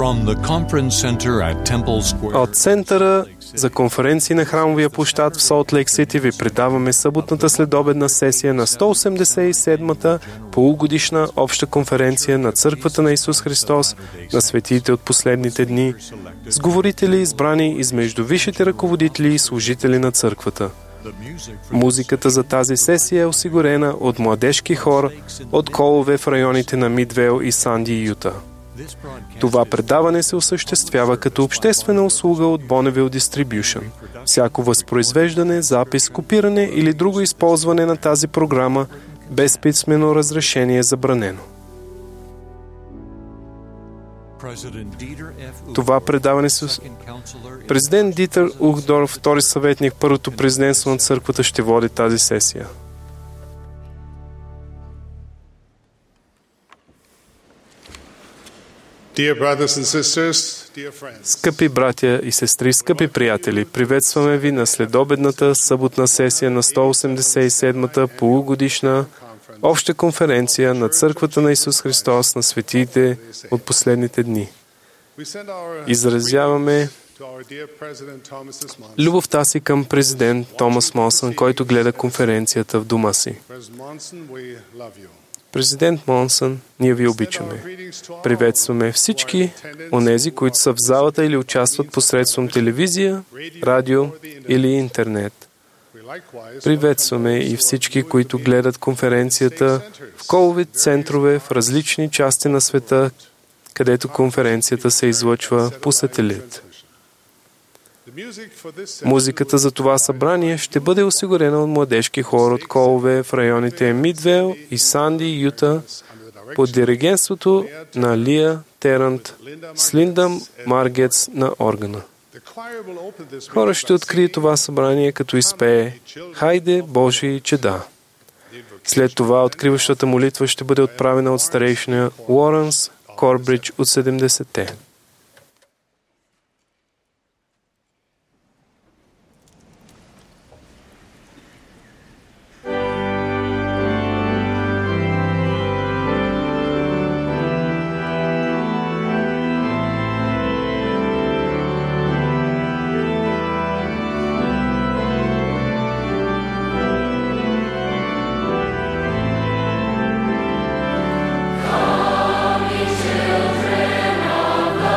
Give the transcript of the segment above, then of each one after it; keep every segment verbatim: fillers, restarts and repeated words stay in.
От Центъра за конференции на храмовия площад в Солт Лейк Сити ви предаваме съботната следобедна сесия на сто осемдесет и седмата полугодишна обща конференция на Църквата на Исус Христос на светиите от последните дни, с говорители избрани измежду висшите ръководители и служители на Църквата. Музиката за тази сесия е осигурена от младежки хор от колове в районите на Мидвейл и Санди, Юта. Това предаване се осъществява като обществена услуга от Bonneville Distribution. Всяко възпроизвеждане, запис, копиране или друго използване на тази програма без писмено разрешение е забранено. Това предаване с президент Дитър Ухдорф, втори съветник, първото президентство на църквата, ще води тази сесия. Скъпи братя и сестри, скъпи приятели, приветстваме ви на следобедната съботна сесия на сто осемдесет и седмата полугодишна обща конференция на Църквата на Исус Христос на светиите от последните дни. Изразяваме любовта си към президент Томас Монсън, който гледа конференцията в дома си. Президент Монсън, ние ви обичаме. Приветстваме всички онези, които са в залата или участват посредством телевизия, радио или интернет. Приветстваме и всички, които гледат конференцията в колови центрове в различни части на света, където конференцията се излъчва по сателит. Музиката за това събрание ще бъде осигурена от младежки хор от колове в районите Мидвейл и Санди, Юта, под диригентството на Лия Терант с Линда Маргетс на органа. Хора ще открие това събрание, като изпее «Хайде, Божии чеда». След това откриващата молитва ще бъде отправена от старейшина Лоренс Корбридж от седемдесетте. Children of the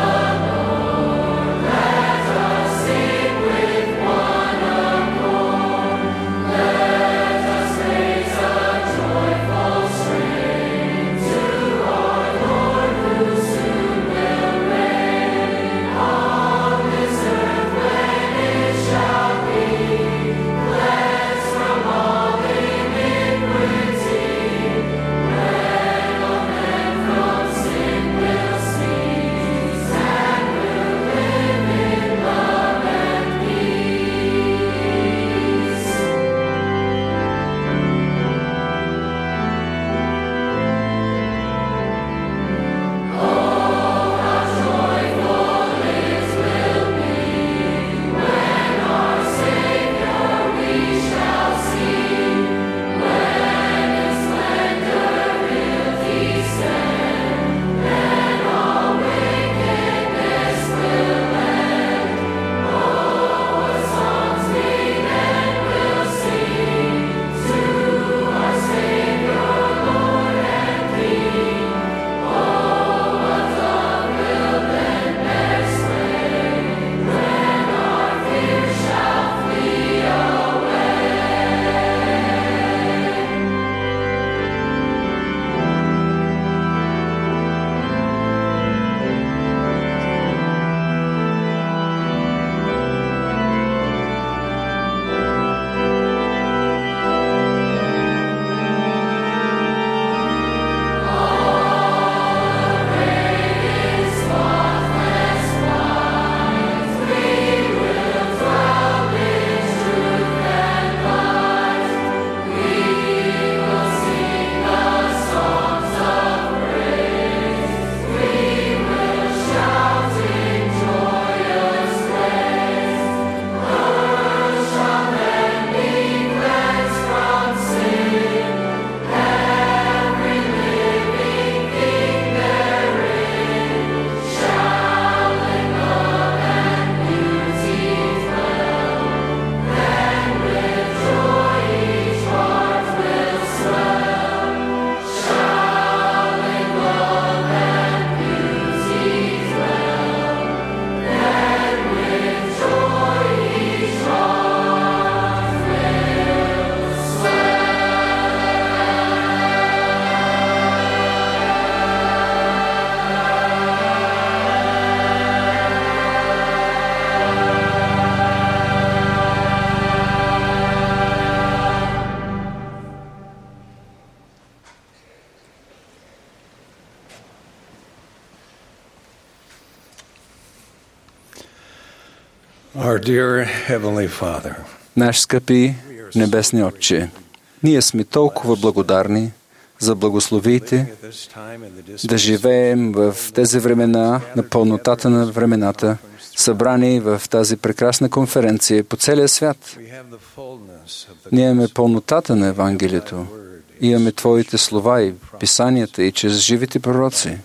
Наш скъпи Небесни Отче, ние сме толкова благодарни за благословиите да живеем в тези времена на пълнотата на времената, събрани в тази прекрасна конференция по целия свят. Ние имаме пълнотата на Евангелието. Имаме Твоите слова и писанията и чрез живите пророци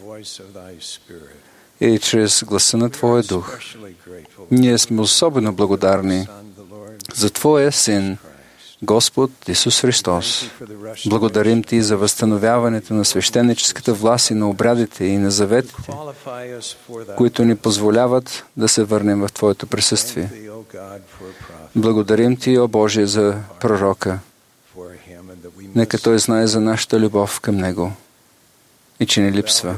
и чрез гласа на Твоя дух. Ние сме особено благодарни за Твоя Син, Господ Исус Христос. Благодарим Ти за възстановяването на свещеническата власт и на обрядите и на заветите, които ни позволяват да се върнем в Твоето присъствие. Благодарим Ти, о Боже, за пророка. Нека той знае за нашата любов към него и че ни липсва.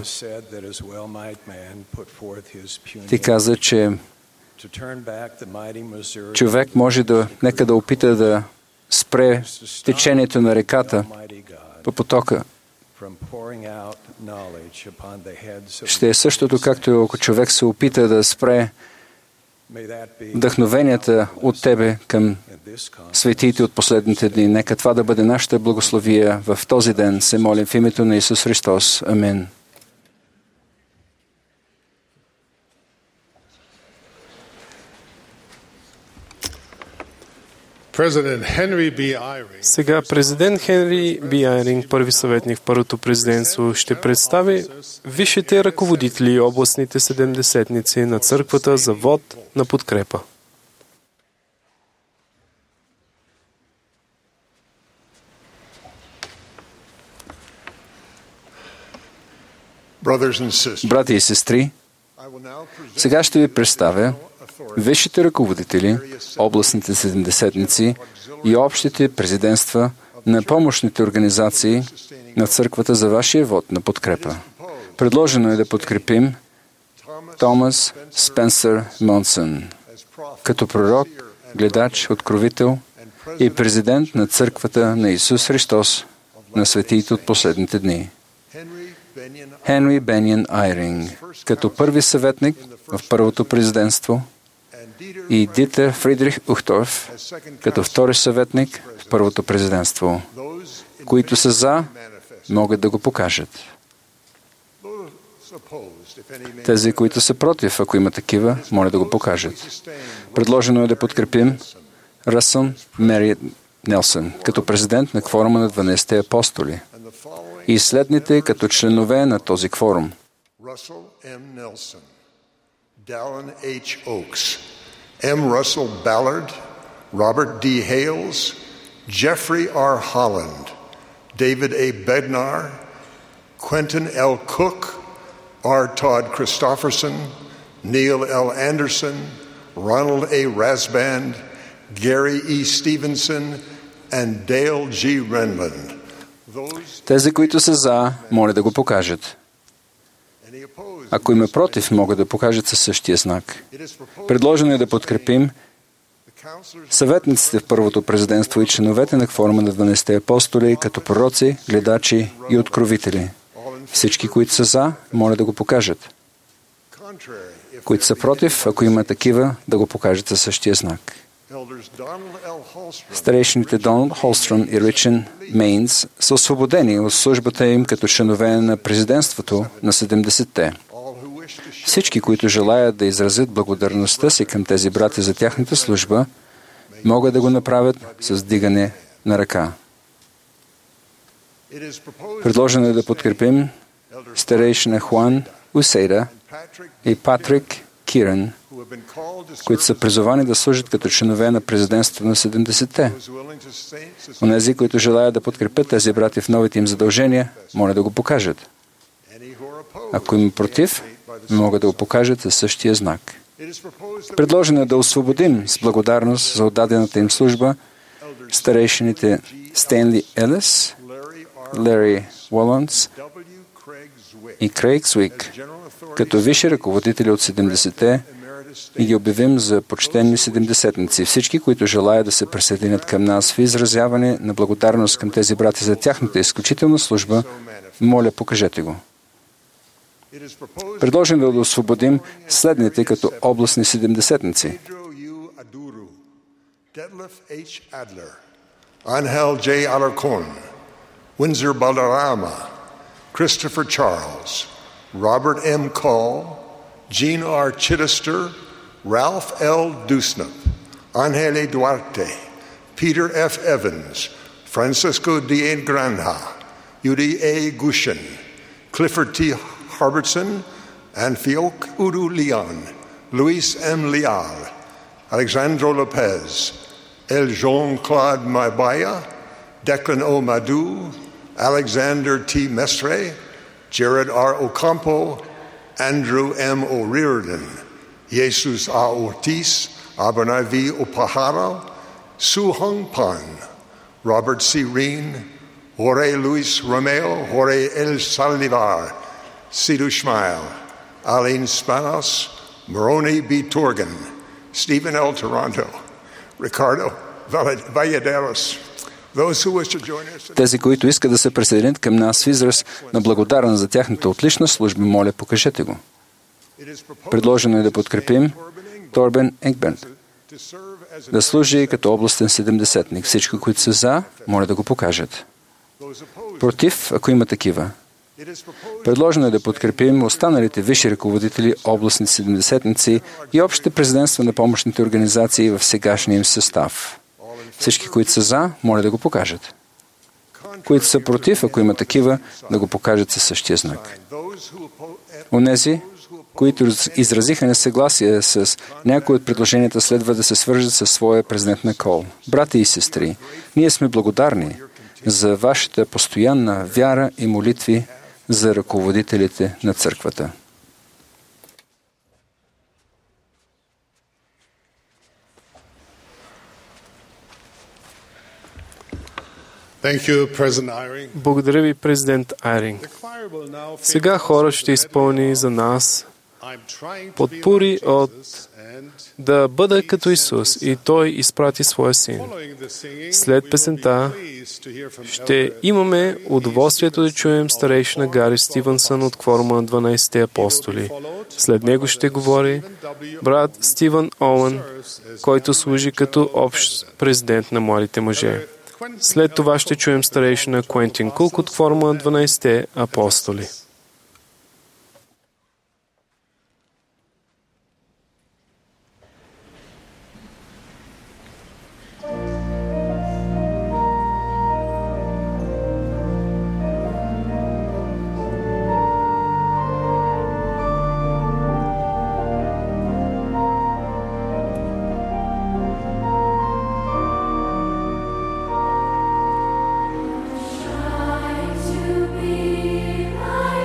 Ти каза, че човек може да, нека да опита да спре течението на реката по потока. Ще е същото, както ако човек се опита да спре вдъхновенията от Тебе към светиите от последните дни. Нека това да бъде нашата благословия в този ден. Се молим в името на Исус Христос. Амин. Сега президент Хенри Би Айринг, първи съветник в първото президентство, ще представи висшите ръководители и областните седемдесетници на църквата за вод на подкрепа. Брати и сестри, сега ще ви представя висшите ръководители, областните седемдесетници и общите президентства на помощните организации на църквата за вашия вод на подкрепа. Предложено е да подкрепим Томас Спенсър Монсън като пророк, гледач, откровител и президент на църквата на Исус Христос на светиите от последните дни. Хенри Бениан Айринг като първи съветник в първото президентство и Дитер Фридрих Ухторф като втори съветник в първото президентство. Които са за, могат да го покажат. Тези, които са против, ако има такива, моля да го покажат. Предложено е да подкрепим Ръсъл Мери Нелсън като президент на кворума на дванадесетте апостоли и следните като членове на този кворум. Russell M. Nelson, Dallin H. Oaks, M. Russell Ballard, Robert D. Hales, Jeffrey R. Holland, David A. Bednar, Quentin L. Cook, R. Todd Christofferson, Neil L. Anderson, Ronald A. Rasband, Gary E. Stevenson, and Dale G. Renlund. Тези, които са за, моля да го покажат. Ако има против, могат да покажат със същия знак. Предложено е да подкрепим съветниците в първото президентство и членовете на кворума на дванадесетте апостоли като пророци, гледачи и откровители. Всички, които са за, моля да го покажат. Които са против, ако има такива, да го покажат със същия знак. Старейшините Доналд Холстръм и Ричен Мейнс са освободени от службата им като членове на президентството на седемдесетте. Всички, които желаят да изразят благодарността си към тези брати за тяхната служба, могат да го направят с дигане на ръка. Предложено е да подкрепим старейшина Хуан Усейда и Патрик Киран, които са призовани да служат като членове на президентството на седемдесетте. Онези, които желаят да подкрепят тези брати в новите им задължения, моля да го покажат. Ако има против, могат да го покажат със същия знак. Предложено е да освободим с благодарност за отдадената им служба старейшините Стенли Елис, Лари Уолънс и Крейг Звик, като висши ръководители от седемдесетте, и ги обявим за почтени седемдесетници. Всички, които желаят да се присъединят към нас в изразяване на благодарност към тези брати за тяхната изключителна служба, моля, покажете го. Предложено да освободим следните като областни седемдесетници. Detlef H. Adler, Angel J. Alarcon, Windsor Balderrama, Christopher Charles, Robert M. Call, Gene R. Chittister, Ralph L. Dusnap, Angele Duarte, Peter F. Evans, Francisco D. Granja, Yudi A. Gushin, Clifford T. Harbertson, and Fiok Udu Leon, Luis M. Leal, Alexandro Lopez, El Jean-Claude Mabaya, Declan O. Madu, Alexander T. Mestre, Jared R. Ocampo, Andrew M. O'Riordan, Jesus A. Ortiz, Abernay V. Opahara, Su Hung Pan, Robert C. Reen, Jorge Luis Romeo, Jorge El Saldivar, Sidhu Schmeil, Aline Spanos, Moroni B. Torgan, Stephen L. Toronto, Ricardo Valladares. Тези, които искат да се присъединят към нас в израз на благодарност за тяхната отлична служба, моля, покажете го. Предложено е да подкрепим Торбен Енгбен да служи като областен седемдесетник. Всички, които са за, моля да го покажат. Против, ако има такива. Предложено е да подкрепим останалите висши ръководители, областни седемдесетници и общите президентства на помощните организации в сегашния им състав. Всички, които са за, моля да го покажат. Които са против, ако има такива, да го покажат със същия знак. Онези, които изразиха несъгласие с някои от предложенията, следва да се свържат със своя президент на Кол. Брати и сестри, ние сме благодарни за вашата постоянна вяра и молитви за ръководителите на църквата. Благодаря ви, президент Айринг. Сега хора ще изпълни за нас подпори от да бъда като Исус и Той изпрати Своя Син. След песента ще имаме удоволствието да чуем старейшина Гари Стивенсън от кворума на дванайсетте апостоли. След него ще говори брат Стивън Оуън, който служи като общ президент на младите мъже. След това ще чуем старейшина Куентин Кук от кворума на дванайсетте апостоли. To be my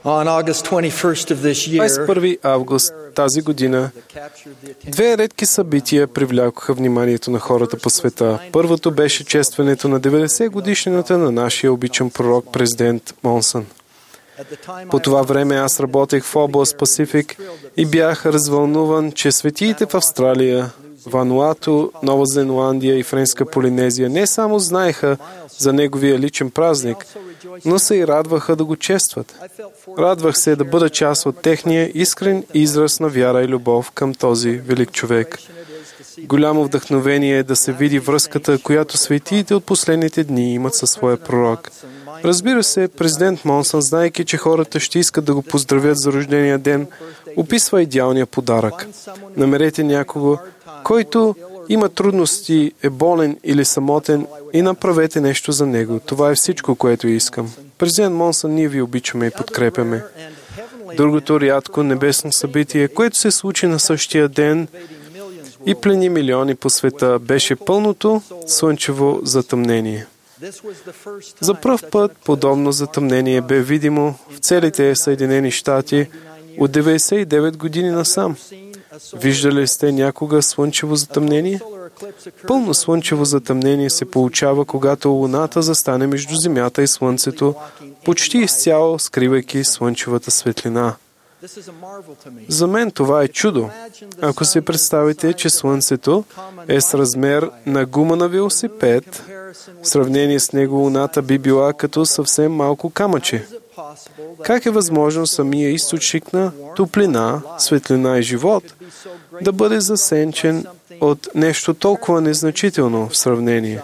двадесет и първи август тази година две редки събития привлякоха вниманието на хората по света. Първото беше честването на деветдесет годишнината на нашия обичан пророк, президент Монсън. По това време аз работех в област Пасифик и бях развълнуван, че светиите в Австралия, Вануату, Нова Зеландия и Френска Полинезия не само знаеха за неговия личен празник, но се и радваха да го честват. Радвах се да бъда част от техния искрен израз на вяра и любов към този велик човек. Голямо вдъхновение е да се види връзката, която светиите от последните дни имат със своя пророк. Разбира се, президент Монсън, знаейки, че хората ще искат да го поздравят за рождения ден, описва идеалния подарък. Намерете някого, който има трудности, е болен или самотен, и направете нещо за него. Това е всичко, което искам. Президент Монсън, ние ви обичаме и подкрепяме. Другото рядко небесно събитие, което се случи на същия ден и плени милиони по света, беше пълното слънчево затъмнение. За пръв път подобно затъмнение бе видимо в целите Съединени щати от деветдесет и девет години насам. Виждали сте някога слънчево затъмнение? Пълно слънчево затъмнение се получава, когато Луната застане между Земята и Слънцето, почти изцяло скривайки слънчевата светлина. За мен това е чудо. Ако си представите, че Слънцето е с размер на гума на велосипед, в сравнение с него Луната би била като съвсем малко камъче. Как е възможно самия източник на топлина, светлина и живот да бъде засенчен от нещо толкова незначително в сравнение?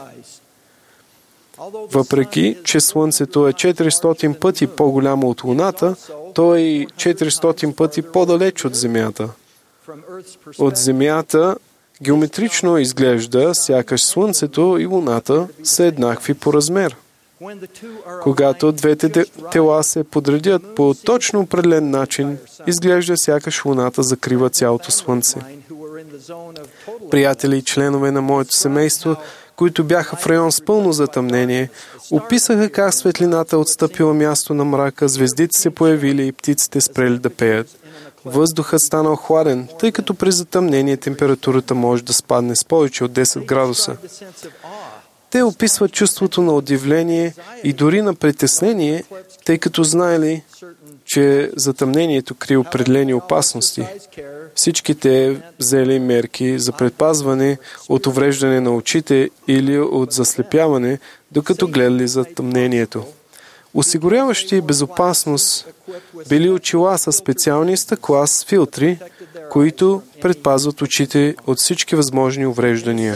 Въпреки, че Слънцето е четиристотин пъти по-голямо от Луната, то е и четиристотин пъти по-далеч от Земята. От Земята геометрично изглежда, сякаш Слънцето и Луната са еднакви по размер. Когато двете тела се подредят по точно определен начин, изглежда сякаш Луната закрива цялото Слънце. Приятели и членове на моето семейство, които бяха в район с пълно затъмнение, описаха как светлината отстъпила място на мрака, звездите се появили и птиците спрели да пеят. Въздухът станал хладен, тъй като при затъмнение температурата може да спадне с повече от десет градуса. Те описват чувството на удивление и дори на притеснение, тъй като знаели, че затъмнението крие определени опасности. Всички те взели мерки за предпазване от увреждане на очите или от заслепяване, докато гледали затъмнението. Осигуряващи безопасност били очила с специални стъкла с филтри, които предпазват очите от всички възможни увреждания.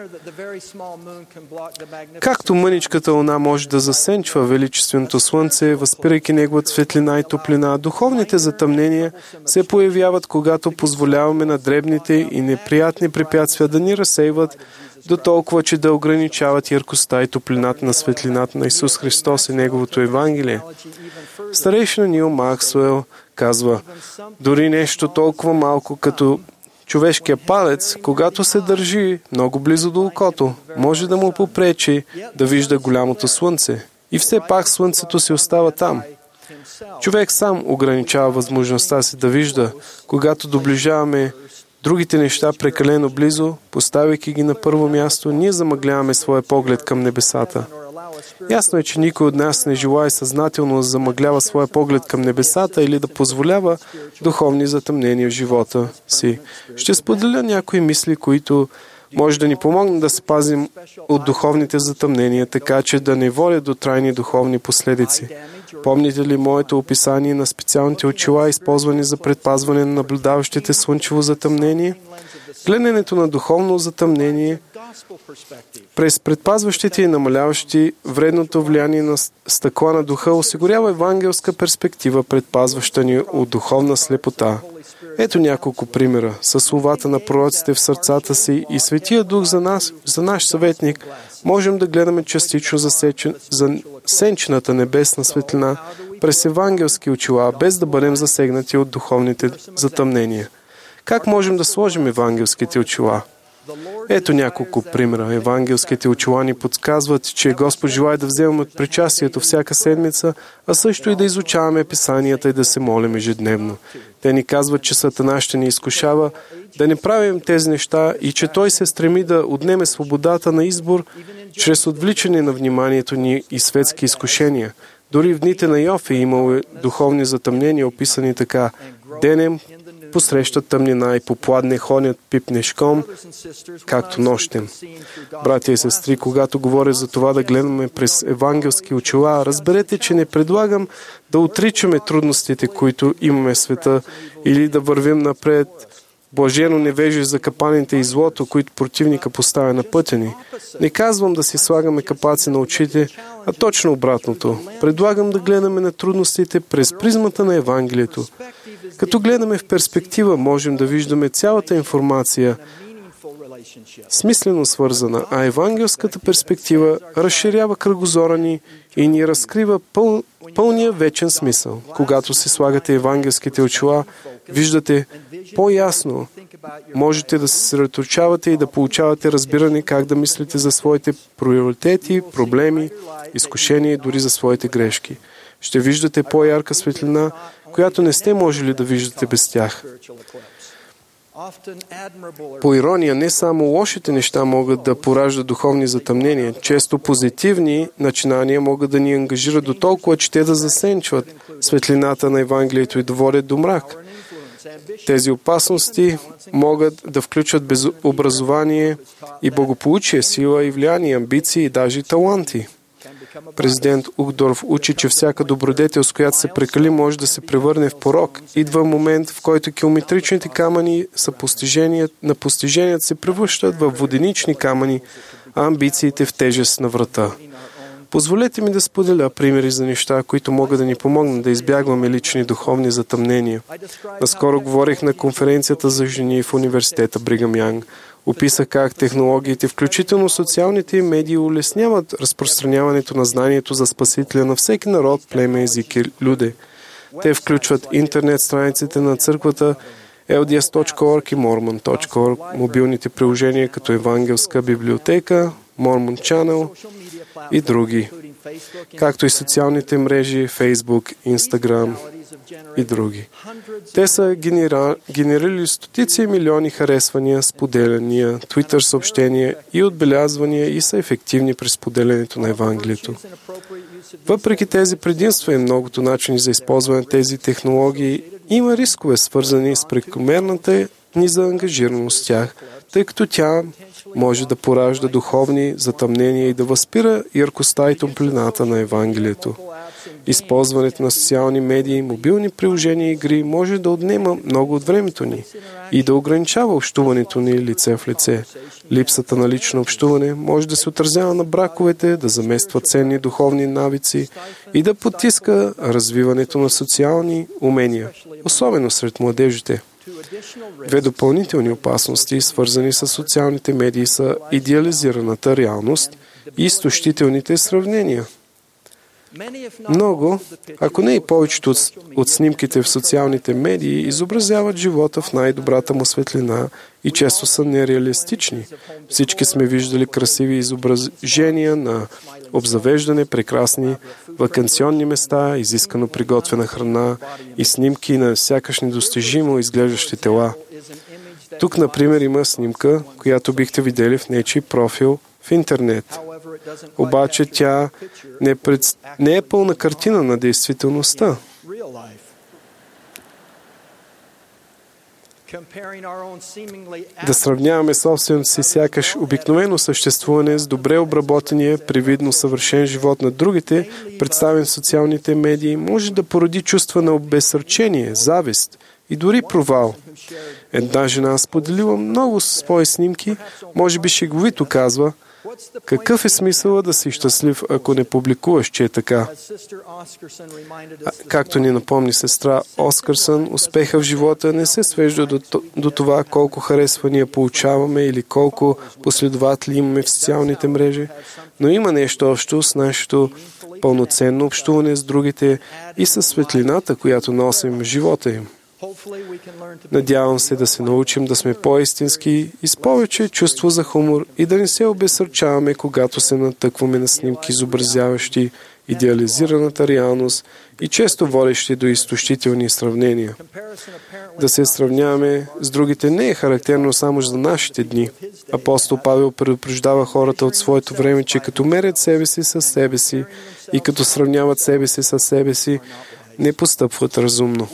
Както мъничката луна може да засенчва величественото слънце, възпирайки неговата светлина и топлина, духовните затъмнения се появяват, когато позволяваме на дребните и неприятни препятствия да ни разсейват до толкова, че да ограничават яркостта и топлината на светлината на Исус Христос и Неговото Евангелие. Старейшина Нил Максуел казва: дори нещо толкова малко като човешкия палец, когато се държи много близо до окото, може да му попречи да вижда голямото слънце. И все пак слънцето си остава там. Човек сам ограничава възможността си да вижда, когато доближаваме другите неща прекалено близо, поставяйки ги на първо място, ние замъгляваме своя поглед към небесата. Ясно е, че никой от нас не желае съзнателно да замъглява своя поглед към небесата или да позволява духовни затъмнения в живота си. Ще споделя някои мисли, които може да ни помогнат да се пазим от духовните затъмнения, така че да не водят до трайни духовни последици. Помните ли моето описание на специалните очила, използвани за предпазване на наблюдаващите слънчево затъмнение? Гледането на духовно затъмнение през предпазващите и намаляващи вредното влияние на стъкла на духа осигурява евангелска перспектива, предпазваща ни от духовна слепота. Ето няколко примера. Със словата на пророците в сърцата си и Светия Дух за нас, за наш съветник, можем да гледаме частично засечен, за сенчената небесна светлина през евангелски очила, без да бъдем засегнати от духовните затъмнения. Как можем да сложим евангелските очила? Ето няколко примера. Евангелските очила ни подсказват, че Господ желае да вземем от причастието всяка седмица, а също и да изучаваме писанията и да се молим ежедневно. Те ни казват, че Сатана ще ни изкушава да не правим тези неща и че той се стреми да отнеме свободата на избор чрез отвличане на вниманието ни и светски изкушения. Дори в дните на Йов е имало духовни затъмнения, описани така: денем посрещат тъмнина и попладне хонят пипнешком, както нощем. Братя и сестри, когато говоря за това да гледаме през евангелски очила, разберете, че не предлагам да отричаме трудностите, които имаме в света, или да вървим напред. Блажено невежи за капаните и злото, които противника поставя на пътя ни. Не казвам да си слагаме капаци на очите, а точно обратното. Предлагам да гледаме на трудностите през призмата на Евангелието. Като гледаме в перспектива, можем да виждаме цялата информация смислено свързана, а евангелската перспектива разширява кръгозора ни и ни разкрива пъл, пълния вечен смисъл. Когато си слагате евангелските очила, виждате по-ясно. Можете да се съсредоточавате и да получавате разбиране как да мислите за своите приоритети, проблеми, изкушения и дори за своите грешки. Ще виждате по-ярка светлина, която не сте можели да виждате без тях. По ирония, не само лошите неща могат да пораждат духовни затъмнения. Често позитивни начинания могат да ни ангажират до толкова, че те да засенчват светлината на Евангелието и да водят до мрак. Тези опасности могат да включват безобразование и благополучие, сила и влияние, амбиции и даже таланти. Президент Ухдорф учи, че всяка добродетел, с която се прекали, може да се превърне в порок. Идва момент, в който километричните камъни са постижения, на постиженията се превръщат в воденични камъни, а амбициите в тежест на врата. Позволете ми да споделя примери за неща, които могат да ни помогнат да избягваме лични духовни затъмнения. Наскоро говорих на конференцията за жени в университета Бригам Янг. Описах как технологиите, включително социалните медии, улесняват разпространяването на знанието за Спасителя на всеки народ, племе, език и люде. Те включват интернет страниците на църквата ел ди ес точка орг и мормон точка орг, мобилните приложения като Евангелска библиотека, Mormon Channel и други, както и социалните мрежи Facebook, Instagram и други. Те са генера... генерирали стотици милиони харесвания, споделяния, Twitter съобщения и отбелязвания и са ефективни при споделянето на Евангелието. Въпреки тези предимства и многото начини за използване на тези технологии, има рискове, свързани с прекомерната ни заангажираност с тях, тъй като тя може да поражда духовни затъмнения и да възпира яркостта и топлината на Евангелието. Използването на социални медии, мобилни приложения и игри може да отнема много от времето ни и да ограничава общуването ни лице в лице. Липсата на лично общуване може да се отразява на браковете, да замества ценни духовни навици и да потиска развиването на социални умения, особено сред младежите. Две допълнителни опасности, свързани с социалните медии, са идеализираната реалност и изтощителните сравнения. Много, ако не и повечето от, от снимките в социалните медии, изобразяват живота в най-добрата му светлина и често са нереалистични. Всички сме виждали красиви изображения на обзавеждане, прекрасни ваканционни места, изискано приготвена храна и снимки на сякаш недостижимо изглеждащи тела. Тук, например, има снимка, която бихте видели в нечий профил в интернет. Обаче тя не, пред... не е пълна картина на действителността. Да сравняваме собственото си сякаш обикновено съществуване с добре обработения, привидно съвършен живот на другите, представен в социалните медии, може да породи чувства на обезсърчение, завист и дори провал. Една жена споделила много свои снимки, може би шеговито казва: какъв е смисъла да си щастлив, ако не публикуваш, че е така? А, както ни напомни сестра Оскарсън, успеха в живота не се свежда до, до това колко харесвания получаваме или колко последователи имаме в социалните мрежи, но има нещо общо с нашето пълноценно общуване с другите и със светлината, която носим в живота им. Надявам се да се научим да сме по-истински и с повече чувство за хумор и да не се обезсърчаваме, когато се натъкваме на снимки, изобразяващи идеализираната реалност и често водещи до изтощителни сравнения. Да се сравняваме с другите не е характерно само за нашите дни. Апостол Павел предупреждава хората от своето време, че като мерят себе си със себе си и като сравняват себе си със себе си, не постъпват разумно.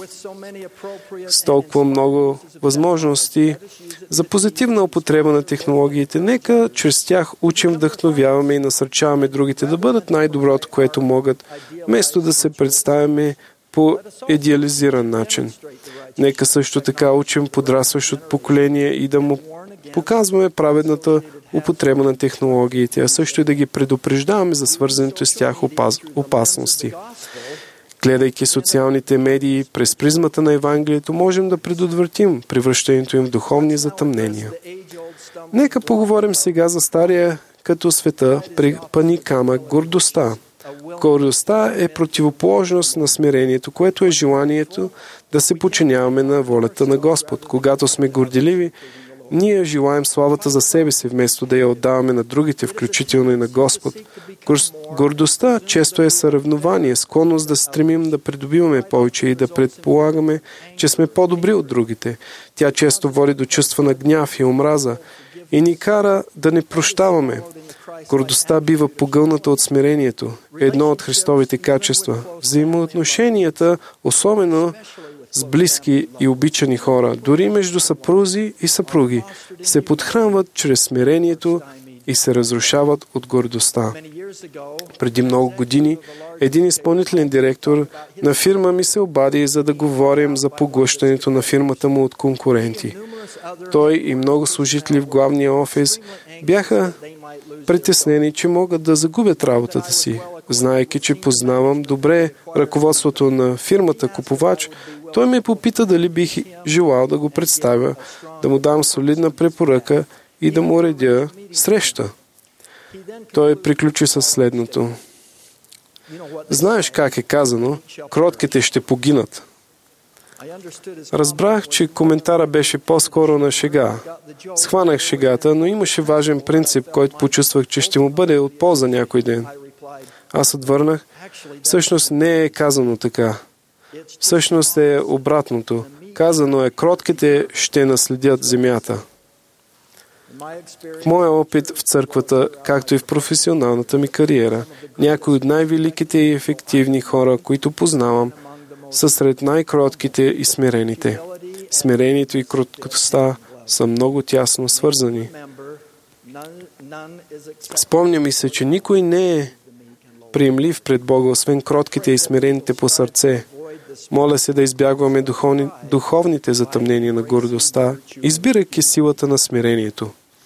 С толкова много възможности за позитивна употреба на технологиите, нека чрез тях учим, вдъхновяваме и насърчаваме другите да бъдат най-доброто, което могат, вместо да се представяме по идеализиран начин. Нека също така учим подрастващото поколение и да му показваме праведната употреба на технологиите, а също и да ги предупреждаваме за свързаните с тях опас... опасности. Гледайки социалните медии през призмата на Евангелието, можем да предотвратим превръщането им в духовни затъмнения. Нека поговорим сега за стария като света припъни камък гордостта. Гордостта е противоположност на смирението, което е желанието да се подчиняваме на волята на Господ. Когато сме горделиви, ние желаем славата за себе си, вместо да я отдаваме на другите, включително и на Господ. Гордостта често е съревнование, склонност да стремим да придобиваме повече и да предполагаме, че сме по-добри от другите. Тя често води до чувства на гняв и омраза и ни кара да не прощаваме. Гордостта бива погълната от смирението, едно от Христовите качества. Взаимоотношенията, особено с близки и обичани хора, дори между съпрузи и съпруги, се подхранват чрез смирението и се разрушават от гордостта. Преди много години един изпълнителен директор на фирма ми се обади, за да говорим за поглъщането на фирмата му от конкуренти. Той и много служители в главния офис бяха притеснени, че могат да загубят работата си. Знаейки, че познавам добре ръководството на фирмата купувач, той ме попита дали бих желал да го представя, да му дам солидна препоръка и да му уредя среща. Той приключи със следното. Знаеш как е казано, кротките ще погинат. Разбрах, че коментара беше по-скоро на шега. Схванах шегата, но имаше важен принцип, който почувствах, че ще му бъде от полза някой ден. Аз отвърнах, всъщност не е казано така. Всъщност е обратното. Казано е, кротките ще наследят земята. В моя опит в църквата, както и в професионалната ми кариера, някои от най-великите и ефективни хора, които познавам, са сред най-кротките и смирените. Смирението и кроткостта са много тясно свързани. Спомня ми се, че никой не е приемлив пред Бога, освен кротките и смирените по сърце. Моля се да избягваме духовни, духовните затъмнения на гордостта, избирайки силата на смирението.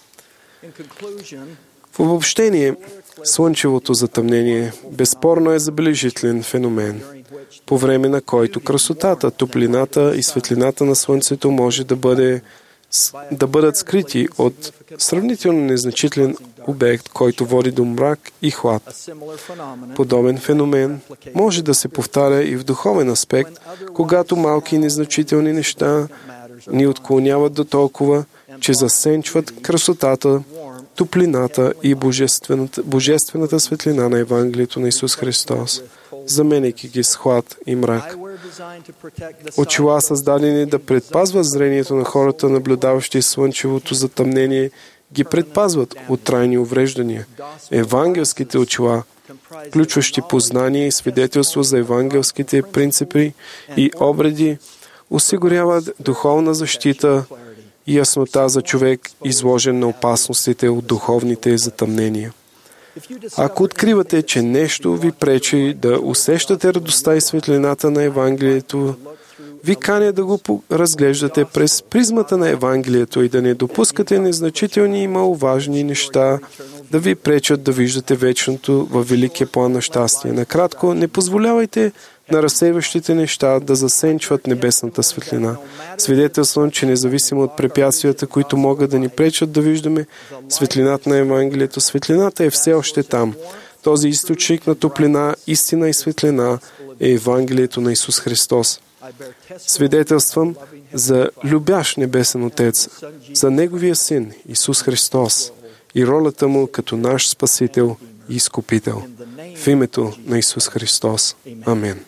В обобщение, слънчевото затъмнение безспорно е забележителен феномен, по време на който красотата, топлината и светлината на Слънцето може да, бъде, да бъдат скрити от сравнително незначителен обект, който води до мрак и хлад. Подобен феномен може да се повтаря и в духовен аспект, когато малки и незначителни неща ни отклоняват до толкова, че засенчват красотата, топлината и божествената, божествената светлина на Евангелието на Исус Христос, заменяйки ги с хлад и мрак. Очила, създадени да предпазват зрението на хората, наблюдаващи слънчевото затъмнение, ги предпазват от трайни увреждания. Евангелските очила, включващи познание и свидетелство за евангелските принципи и обреди, осигуряват духовна защита и яснота за човек, изложен на опасностите от духовните затъмнения. Ако откривате, че нещо ви пречи да усещате радостта и светлината на Евангелието, ви каня да го разглеждате през призмата на Евангелието и да не допускате незначителни и маловажни неща да ви пречат да виждате вечното във великия план на щастие. Накратко, не позволявайте на разсейващите неща да засенчват небесната светлина. Свидетелствам, че независимо от препятствията, които могат да ни пречат да виждаме светлината на Евангелието, светлината е все още там. Този източник на топлина, истина и светлина е Евангелието на Исус Христос. Свидетелствам за любящ Небесен Отец, за Неговия Син Исус Христос и ролята Му като наш Спасител и Изкупител. В името на Исус Христос. Амин.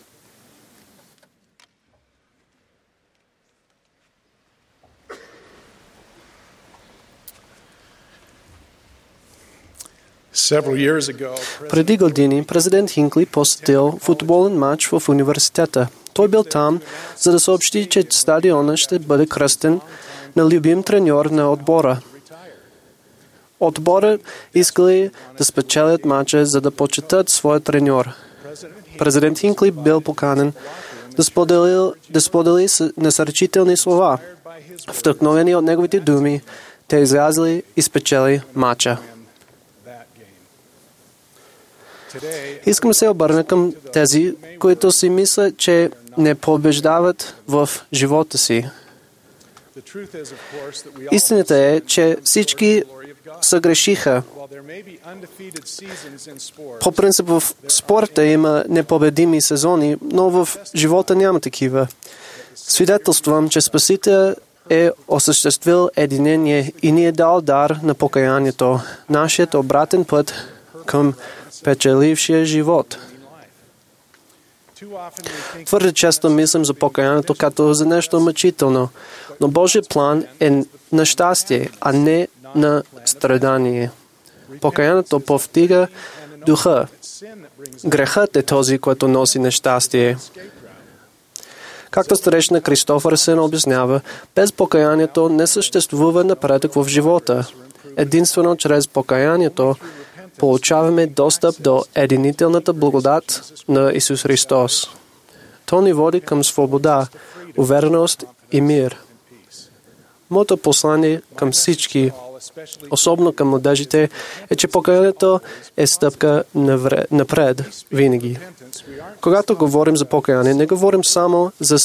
Преди години президент Хинкли посетил футболен матч в университета. Той бил там, за да съобщи, че стадиона ще бъде кръстен на любим треньор на отбора. Отбора искали да спечелят матча, за да почетат своя треньор. Президент Хинкли бил поканен да сподели, да сподели насърчителни слова. Вдъхновени от неговите думи, те излязли и спечели матча. Искам да се обърна към тези, които си мислят, че не побеждават в живота си. Истината е, че всички съгрешиха. По принцип в спорта има непобедими сезони, но в живота няма такива. Свидетелствам, че Спасител е осъществил единение и ни е дал дар на покаянието, нашият обратен път към печелившия живот. Твърде често мислим за покаянието като за нещо мъчително, но Божият план е на щастие, а не на страдание. Покаянието повдига духа. Грехът е този, който носи нещастие. Както старейшина Кристофърсън обяснява, без покаянието не съществува напредък в живота. Единствено чрез покаянието получаваме достъп до единителната благодат на Исус Христос. То ни води към свобода, увереност и мир. Моето послание към всички, особено към младежите, е, че покаянието е стъпка напред винаги. Когато говорим за покаяние, не говорим само за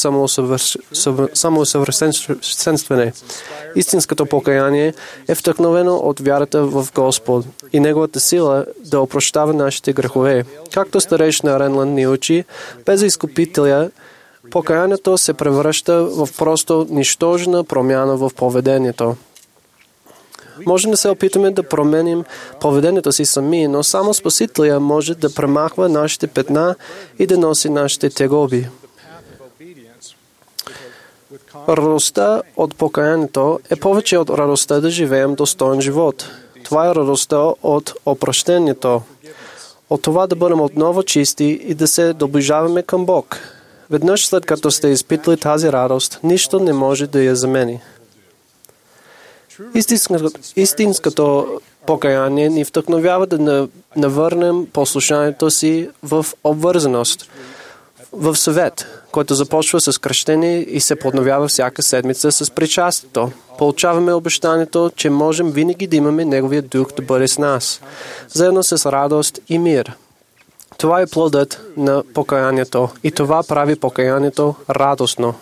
самоусъвършенстване. Истинското покаяние е вдъхновено от вярата в Господ и Неговата сила да опрощава нашите грехове. Както старейшина Ренланд ни учи, без изкупителя покаянието се превръща в просто нищожна промяна в поведението. Можем да се опитаме да променим поведението си сами, но само Спасителя може да премахва нашите петна и да носи нашите тегоби. Радостта от покаянието е повече от радостта да живеем достоен живот. Това е радостта от опрощението, от това да бъдем отново чисти и да се доближаваме към Бог. Веднъж след като сте изпитали тази радост, нищо не може да я замени. Истинското, истинското покаяние ни вдъхновява да навърнем послушанието си в обвързаност, в съвет, който започва с кръщение и се подновява всяка седмица с причастието. Получаваме обещанието, че можем винаги да имаме Неговия дух да бъде с нас, заедно с радост и мир. Това е плодът на покаянието и това прави покаянието радостно.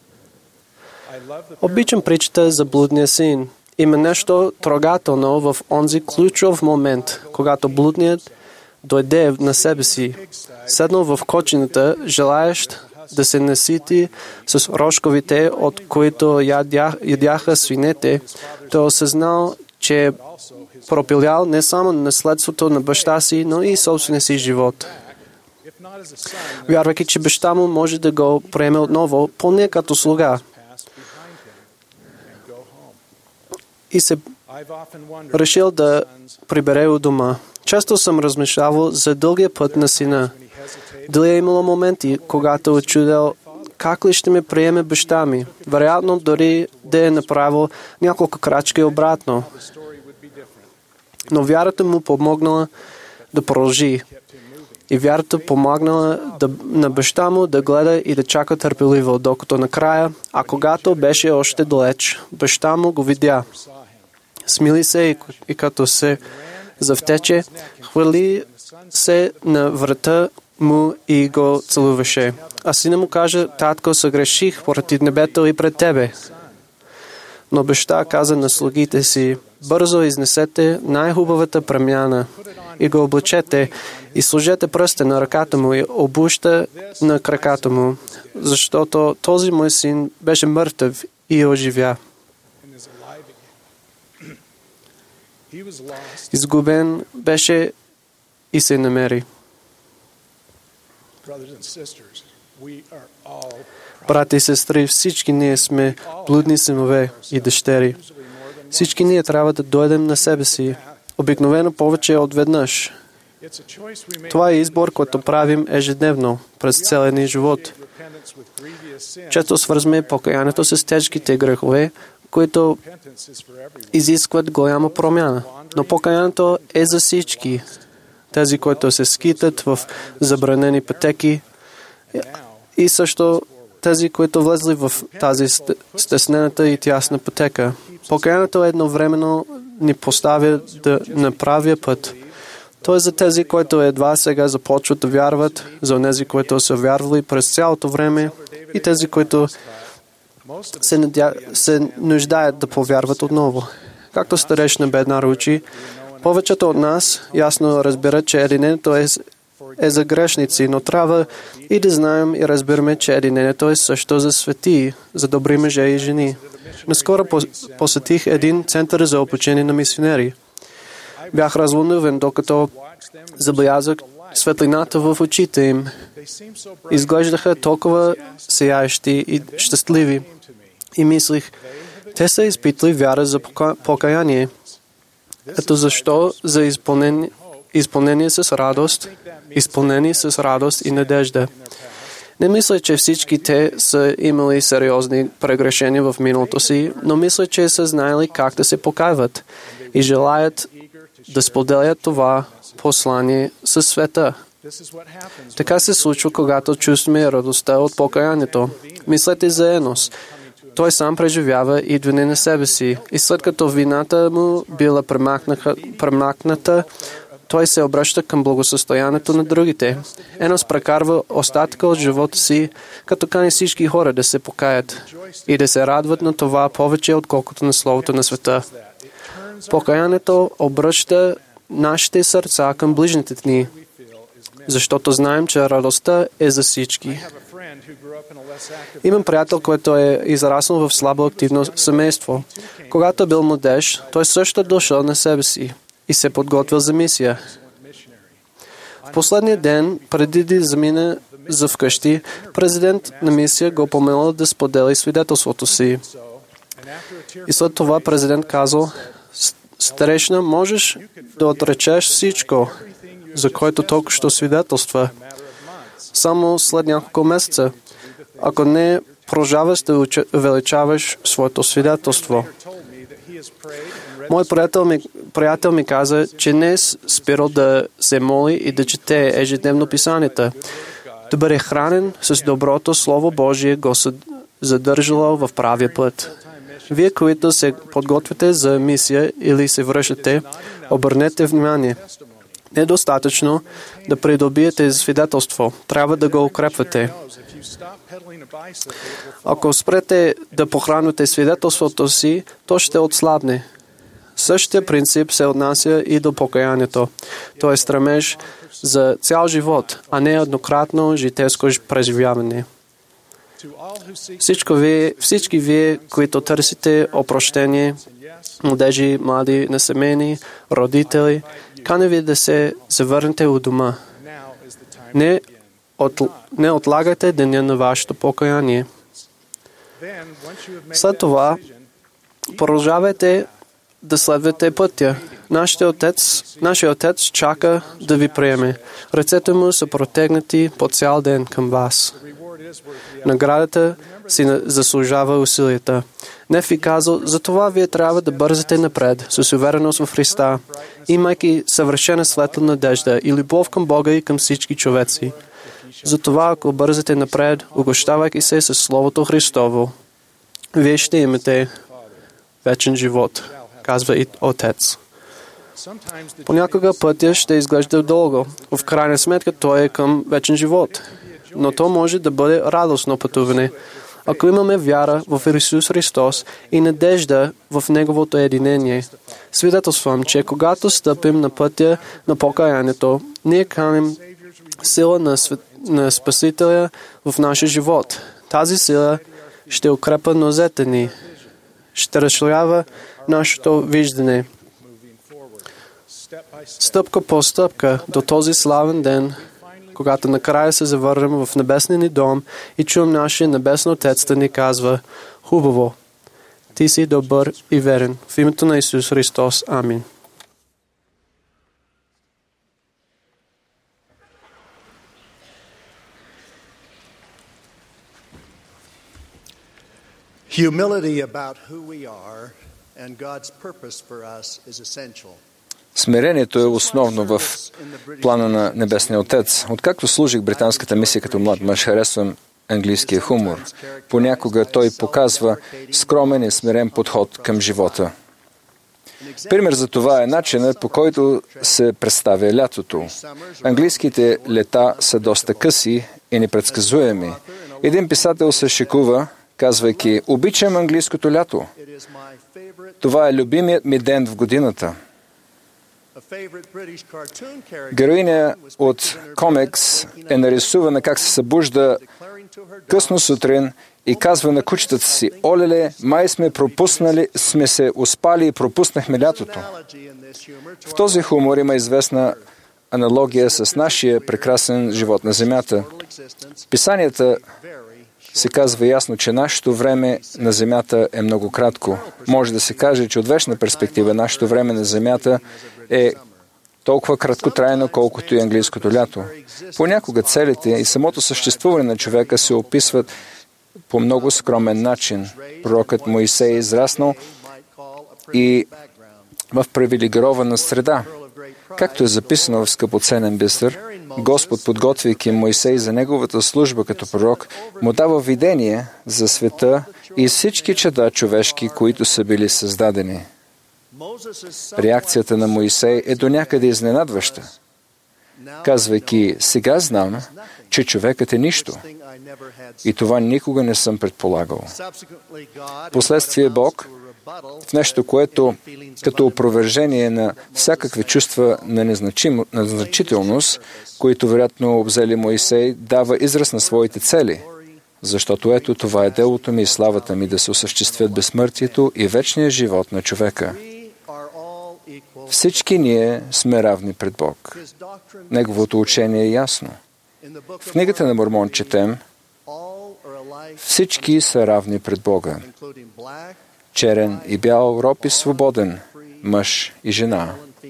Обичам притчата за блудния син. Има нещо трогателно в онзи ключов момент, когато блудният дойде на себе си, седнал в кочината, желаещ да се насити с рожковите, от които ядях, ядяха свинете. Той осъзнал, че е пропилял не само наследството на баща си, но и собствения си живот. Вярвайки, че баща му може да го приеме отново, поне като слуга. И се решил да прибере у дома. Често съм размишлявал за дългия път на сина. Дали е имало моменти, когато е чудел как ли ще ме приеме баща ми. Вероятно, дори да е направил няколко крачки обратно. Но вярата му помогнала да продължи. И вярата помогнала да, на баща му да гледа и да чака търпеливо, докато накрая, а когато беше още далеч, баща му го видя. Смили се и, и като се завтече, хвърли се на врата му и го целуваше. А сина му каже: татко, съгреших пред небето и пред тебе. Но баща каза на слугите си: бързо изнесете най-хубавата премяна и го облечете и сложете пръстите на ръката му и обуща на краката му, защото този мой син беше мъртъв и оживя. Изгубен беше и се намери. Брати и сестри, всички ние сме блудни синове и дъщери. Всички ние трябва да дойдем на себе си, обикновено повече от веднъж. Това е избор, който правим ежедневно, през целия ни живот. Често свързваме покаянието с тежките грехове, които изискват голяма промяна. Но покаянието е за всички. Тези, които се скитат в забранени пътеки и също тези, които влезли в тази стеснената и тясна пътека. Покаянието едновременно ни поставя да направя път. То е за тези, които едва сега започват да вярват, за тези, които са вярвали през цялото време и тези, които се, надя... се нуждаят да повярват отново. Както старешна Беднар учи, повечето от нас ясно разбират, че единението е, е за грешници, но трябва и да знаем и разбираме, че единението е също за светии, за добри мъже и жени. Наскоро посетих един център за обучение на мисионери. Бях развълнуван, докато забелязах светлината в очите им. Изглеждаха толкова сияещи и щастливи. И мислих, те са изпитали вяра за покаяние. Ето защо за изпълнение, изпълнение с радост, изпълнение с радост и надежда. Не мисля, че всички те са имали сериозни прегрешения в миналото си, но мисля, че са знаели как да се покайват и желаят да споделят това послание със света. Така се случва, когато чувстваме радостта от покаянието. Мислете за Енос. Той сам преживява идване на себе си и след като вината му била премахната, той се обръща към благосъстоянието на другите. Енос прекарва остатъка от живота си, като кани всички хора да се покаят и да се радват на това повече, отколкото на словото на света. Покаянието обръща нашите сърца към ближните ни, защото знаем, че радостта е за всички. Имам приятел, който е израснал в слабо активно семейство. Когато е бил младеж, той също дошъл на себе си и се подготвил за мисия. В последния ден, преди да замине за вкъщи, президент на мисия го помолил да сподели свидетелството си. И след това президент казал: старешна, можеш да отречеш всичко, за което толкова що свидетелства, само след няколко месеца, ако не продължаваш да увеличаваш своето свидетелство. Мой приятел ми, приятел ми каза, че не е спирал да се моли и да чете ежедневно писанията. Да бъде хранен с доброто Слово Божие го задържало в правия път. Вие, които се подготвяте за мисия или се връщате, обърнете внимание. Не е достатъчно да придобиете свидетелство. Трябва да го укрепвате. Ако спрете да похранвате свидетелството си, то ще отслабне. Същия принцип се отнася и до покаянието. То е стремеж за цял живот, а не еднократно житейско преживяване. Всичко вие, всички вие, които търсите опрощение, младежи, млади, несемейни, родители, каня ви да се завърнете у дома. Не, от, не отлагайте деня на вашето покаяние. След това продължавайте да следвате пътя. Нашия отец, нашия отец чака да ви приеме. Ръцете му са протегнати по цял ден към вас. Наградата си заслужава усилията. Не ви казал, затова вие трябва да бързате напред с увереност в Христа, имайки съвършена светла надежда и любов към Бога и към всички човеци. Затова, ако бързате напред, угощавайки се със Словото Христово, вие ще имате вечен живот, казва и Отец. Понякога пътя ще изглежда дълго. В крайна сметка той е към вечен живот. Но то може да бъде радостно пътуване, ако имаме вяра в Исус Христос и надежда в Неговото единение. Свидетелствам, че когато стъпим на пътя на покаянието, ние каним сила на, свет... на Спасителя в нашия живот. Тази сила ще укрепа нозете ни, ще разширява нашето виждане. Стъпка по стъпка до този славен ден, когато накрая се завърнем в небесния ни дом и чуем нашия небесен Отец да ни казва: хубаво, ти си добър и верен. В името на Исус Христос. Амин. Humility about who we are and God's purpose for us is essential. Смирението е основно в плана на Небесния Отец. Откакто служих британската мисия като млад мъж, харесвам английския хумор. Понякога той показва скромен и смирен подход към живота. Пример за това е начинът, по който се представя лятото. Английските лета са доста къси и непредсказуеми. Един писател се шегува, казвайки: обичам английското лято. Това е любимият ми ден в годината. Героиня от комикс е нарисувана как се събужда късно сутрин и казва на кучетата си: олеле, май сме пропуснали, сме се успали и пропуснахме лятото. В този хумор има известна аналогия с нашия прекрасен живот на земята. В писанията се казва ясно, че нашето време на земята е много кратко. Може да се каже, че от вечна перспектива нашето време на земята е толкова краткотрайно, колкото и английското лято. Понякога целите и самото съществуване на човека се описват по много скромен начин. Пророкът Моисей е израснал и в привилегирована среда. Както е записано в скъпоценен бисер, Господ, подготвяйки Моисей за неговата служба като пророк, му дава видение за света и всички чада човешки, които са били създадени. Реакцията на Моисей е до някъде изненадваща, казвайки: сега знам, че човекът е нищо и това никога не съм предполагал. Последствие Бог, в нещо, което като опровержение на всякакви чувства на незначителност, които вероятно обзели Моисей, дава израз на своите цели, защото ето това е делото ми и славата ми да се осъществят безсмъртието и вечния живот на човека. Всички ние сме равни пред Бог. Неговото учение е ясно. В книгата на Мормон четем: всички са равни пред Бога. Черен и бял, роб и свободен, мъж и жена.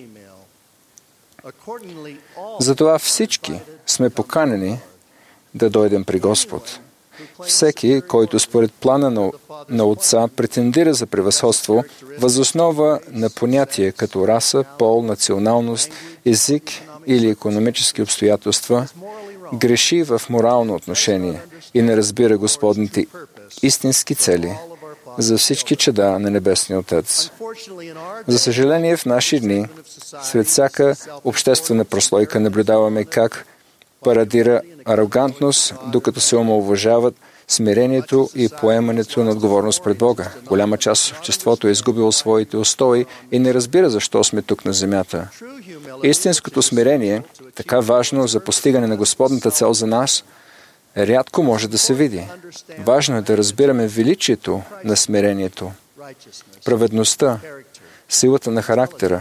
Затова всички сме поканени да дойдем при Господ. Всеки, който според плана на, на Отца претендира за превъзходство, въз основа на понятия като раса, пол, националност, език или икономически обстоятелства, греши в морално отношение и не разбира Господните истински цели за всички чада на Небесния Отец. За съжаление, в наши дни, сред всяка обществена прослойка наблюдаваме как парадира арогантност, докато се омаловажават смирението и поемането на отговорност пред Бога. Голяма част от обществото е изгубило своите устои и не разбира защо сме тук на земята. Истинското смирение, така важно за постигане на Господната цел за нас, рядко може да се види. Важно е да разбираме величието на смирението, праведността, силата на характера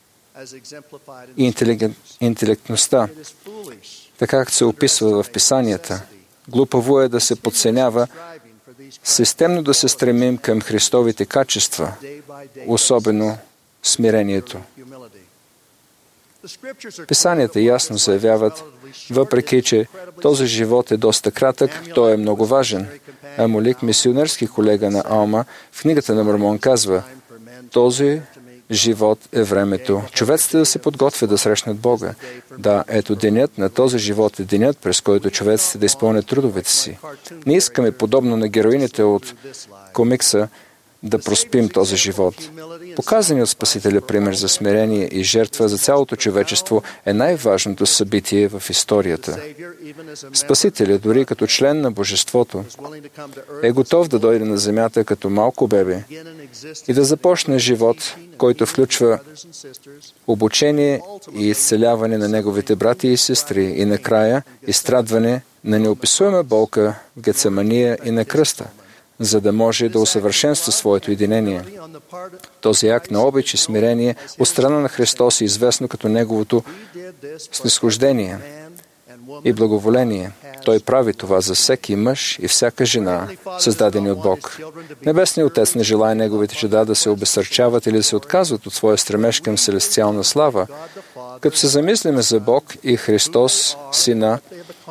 и интелектността, така както се описва в писанията. Глупаво е да се подценява, системно да се стремим към Христовите качества, особено смирението. Писанията ясно заявяват, въпреки че този живот е доста кратък, той е много важен. Амолик, мисионерски колега на Алма, в книгата на Мормон казва: този живот е времето. Човеците да се подготвят да срещнат Бога. Да, ето денят на този живот е денят, през който човеците да изпълнят трудовете си. Не искаме, подобно на героините от комикса, да проспим този живот. Показани от Спасителя пример за смирение и жертва за цялото човечество е най-важното събитие в историята. Спасителя, дори като член на Божеството, е готов да дойде на земята като малко бебе и да започне живот, който включва обучение и изцеляване на неговите брати и сестри и накрая изстрадване на неописуема болка в Гецемания и на кръста, за да може да усъвършенства своето единение. Този акт на обич и смирение от страна на Христос е известно като Неговото снизхождение и благоволение. Той прави това за всеки мъж и всяка жена, създадени от Бог. Небесният Отец не желае Неговите чеда да се обезсърчават или да се отказват от своя стремеж към селестиална слава. Като се замислиме за Бог и Христос, Сина,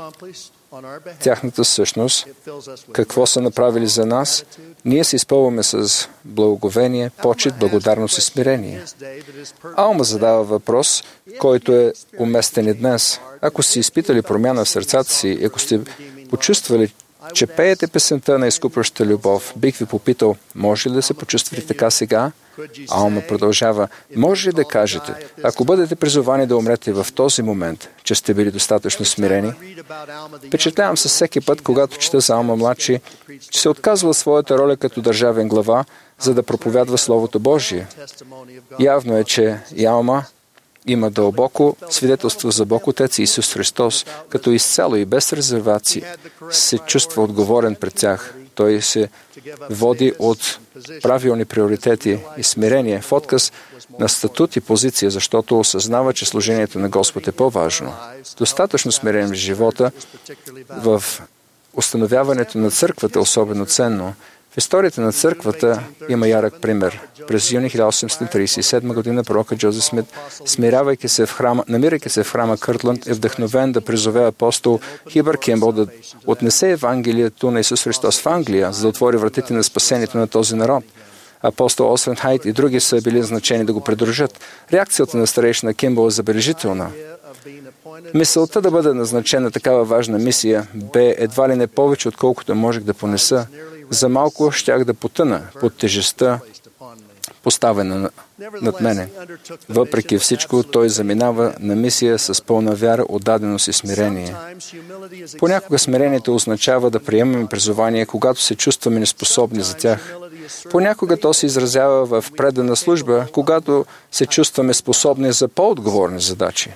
тяхната същност, какво са направили за нас, ние се изпълваме с благоговение, почет, благодарност и смирение. Алма задава въпрос, който е уместен и днес. Ако сте изпитали промяна в сърцата си, ако сте почувствали, че пеете песента на изкупваща любов, бих ви попитал, може ли да се почувствате така сега? Алма продължава, може ли да кажете, ако бъдете призовани да умрете в този момент, че сте били достатъчно смирени? Впечатлявам се всеки път, когато чета за Алма младши, че се отказва своята роля като държавен глава, за да проповядва Словото Божие. Явно е, че и Алма има дълбоко свидетелство за Бог Отец и Исус Христос, като изцяло и без резервации се чувства отговорен пред тях. Той се води от правилни приоритети и смирение в отказ на статут и позиция, защото осъзнава, че служението на Господ е по-важно. Достатъчно смирение в живота, в установяването на църквата, особено ценно. В историята на църквата има ярък пример. През юни хиляда осемстотин тридесет и седма година пророка Джозеф Смит, смирявайки се в храма, намирайки се в храма Къртланд, е вдъхновен да призове апостол Хибър Кимбъл да отнесе Евангелието на Исус Христос в Англия, за да отвори вратите на спасението на този народ. Апостол Освен Хайт и други са били назначени да го придружат. Реакцията на старейшина Кимбъл е забележителна. Мисълта да бъде назначена такава важна мисия бе едва ли не повече, отколкото можех да понеса. За малко щях да потъна под тежестта, поставена над мене. Въпреки всичко, той заминава на мисия с пълна вяра, отдаденост и смирение. Понякога смирението означава да приемаме призование, когато се чувстваме неспособни за тях. Понякога то се изразява в предана служба, когато се чувстваме способни за по-отговорни задачи.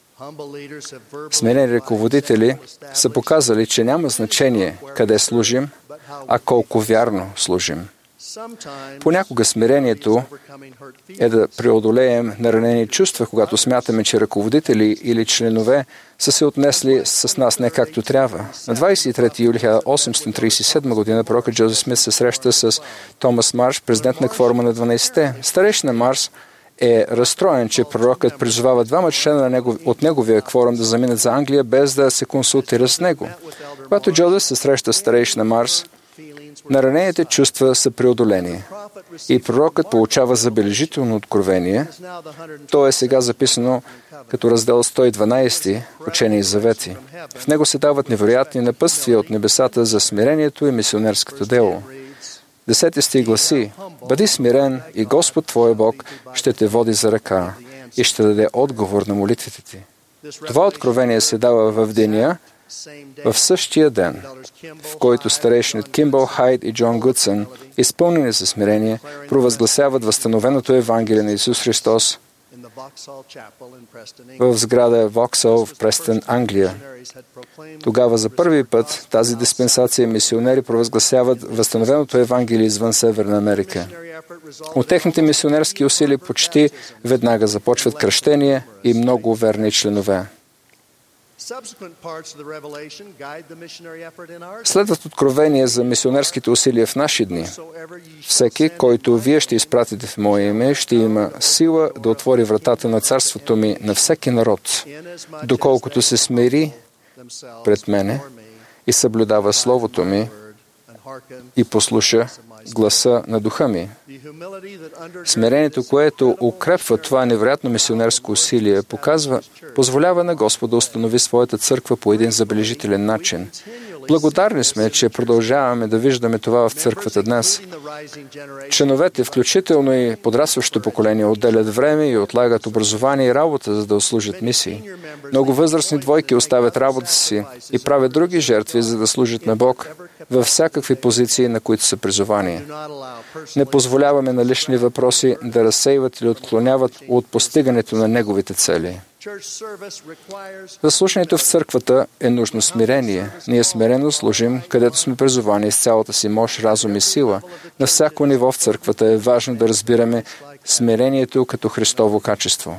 Смирени ръководители са показали, че няма значение къде служим, а колко вярно служим. Понякога смирението е да преодолеем наранени чувства, когато смятаме, че ръководители или членове са се отнесли с нас не както трябва. На двадесет и трети юли хиляда осемстотин тридесет и седма година пророкът Джозеф Смит се среща с Томас Марш, президент на кворума на дванадесетте. Старейшина Марш е разстроен, че пророкът призовава двама члена на негов, от неговия кворум да заминат за Англия, без да се консултира с него. Когато Джозеф се среща с старейшина Марс, наранените чувства са преодолени и пророкът получава забележително откровение. То е сега записано като раздел сто и дванадесет, Учения и завети. В него се дават невероятни напътствия от небесата за смирението и мисионерското дело. Десети стих гласи: „Бъди смирен и Господ Твой Бог ще те води за ръка и ще даде отговор на молитвите ти.“ Това откровение се дава в деня, в същия ден, в който старейшините Кимбъл, Хайт и Джон Гудсън, изпълнени със смирение, провъзгласяват възстановеното Евангелие на Исус Христос в сграда Воксъл в Престън, Англия. Тогава за първи път тази диспенсация мисионери провъзгласяват възстановеното Евангелие извън Северна Америка. От техните мисионерски усилия почти веднага започват кръщения и много верни членове. Следват откровения за мисионерските усилия в наши дни. Всеки, който вие ще изпратите в Мое име, ще има сила да отвори вратата на царството ми на всеки народ, доколкото се смири пред мене и съблюдава Словото ми и послуша гласа на духа ми. Смирението, което укрепва това невероятно мисионерско усилие, показва, позволява на Господа да установи своята църква по един забележителен начин. Благодарни сме, че продължаваме да виждаме това в църквата днес. Членовете, включително и подрастващото поколение, отделят време и отлагат образование и работа, за да услужат мисии. Много възрастни двойки оставят работа си и правят други жертви, за да служат на Бог във всякакви позиции, на които са призовани. Не позволяваме на лични въпроси да разсейват или отклоняват от постигането на Неговите цели. За служението в църквата е нужно смирение. Ние смирено служим, където сме призовани с цялата си мощ, разум и сила. На всяко ниво в църквата е важно да разбираме смирението като Христово качество.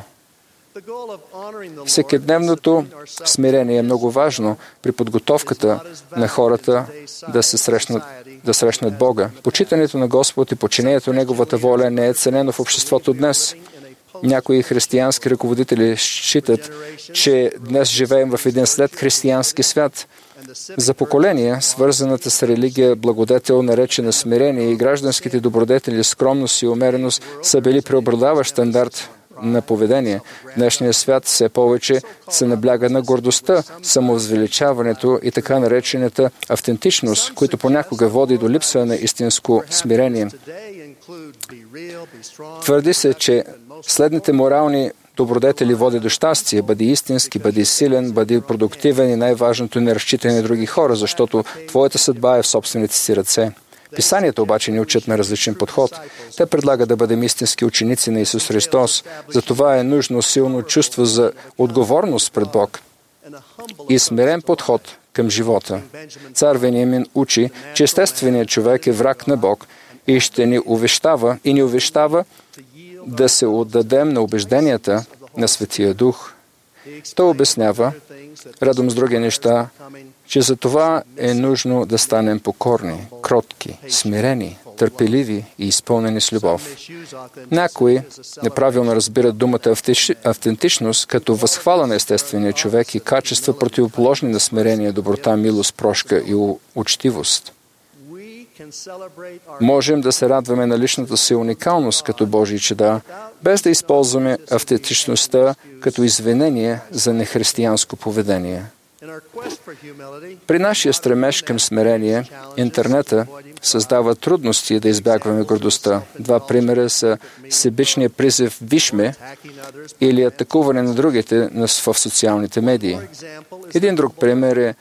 Всекидневното смирение е много важно при подготовката на хората да се срещнат, да срещнат Бога. Почитането на Господ и подчинението на Неговата воля не е ценено в обществото днес. Някои християнски ръководители считат, че днес живеем в един след християнски свят. За поколения, свързаната с религия благодетел, наречена смирение, и гражданските добродетели, скромност и умереност са били преобладаващ стандарт на поведение. В днешния свят все повече се набляга на гордостта, самовъзвеличаването и така наречената автентичност, които понякога води до липса на истинско смирение. Твърди се, че следните морални добродетели води до щастие. Бъди истински, бъди силен, бъди продуктивен и най-важното не разчитай на други хора, защото твоята съдба е в собствените си ръце. Писанията обаче ни учат на различен подход. Те предлагат да бъдем истински ученици на Исус Христос. Затова е нужно силно чувство за отговорност пред Бог и смирен подход към живота. Цар Вениамин учи, че естественият човек е враг на Бог и ще ни увещава и ни увещава да се отдадем на убежденията на Светия Дух. Той обяснява, редом с други неща, че за това е нужно да станем покорни, кротки, смирени, търпеливи и изпълнени с любов. Някои неправилно разбират думата автентичност като възхвала на естествения човек и качества противоположни на смирение, доброта, милост, прошка и учтивост. Можем да се радваме на личната си уникалност като Божии чеда, без да използваме автентичността като извинение за нехристиянско поведение. При нашия стремеж към смирение, интернета създава трудности да избягваме гордостта. Два примера са себичния призив «Виж-ме» или атакуване на другите в социалните медии. Един друг пример е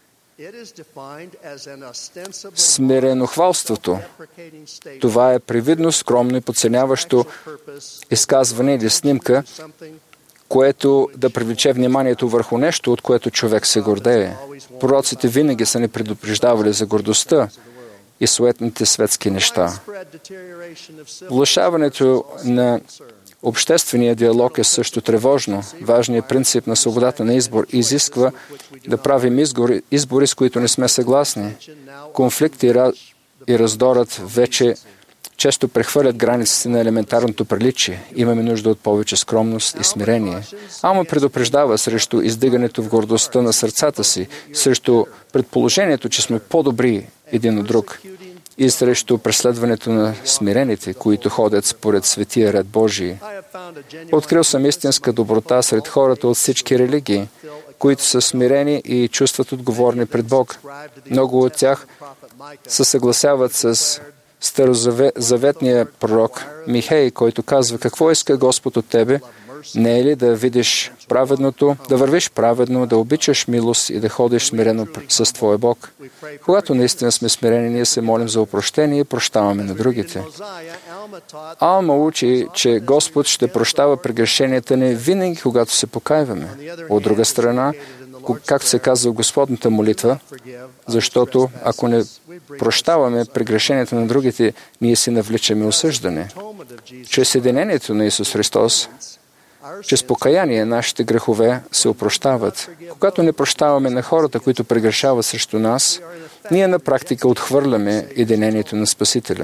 смиренохвалството. Това е привидно, скромно и подценяващо изказване или снимка, което да привлече вниманието върху нещо, от което човек се гордее. Пророците винаги са ни предупреждавали за гордостта и суетните светски неща. Влошаването на обществения диалог е също тревожно. Важният принцип на свободата на избор изисква да правим избори, избори с които не сме съгласни. Конфликти и раздорът вече често прехвърлят границите на елементарното приличие. Имаме нужда от повече скромност и смирение. Алма предупреждава срещу издигането в гордостта на сърцата си, срещу предположението, че сме по-добри един от друг и срещу преследването на смирените, които ходят според светия ред Божий. Открил съм истинска доброта сред хората от всички религии, които са смирени и чувстват отговорни пред Бог. Много от тях се съгласяват с старозаветния пророк Михей, който казва: какво иска Господ от тебе? Не е ли да видиш праведното, да вървиш праведно, да обичаш милост и да ходиш смирено с твоя Бог? Когато наистина сме смирени, ние се молим за опрощение и прощаваме на другите. Алма учи, че Господ ще прощава прегрешенията ни винаги, когато се покайваме. От друга страна, както се казва в Господната молитва, защото ако не прощаваме прегрешенията на другите, ние си навличаме осъждане. Чрез съединението на Исус Христос, чрез покаяние, нашите грехове се опрощават. Когато не прощаваме на хората, които прегрешават срещу нас, ние на практика отхвърляме единението на Спасителя.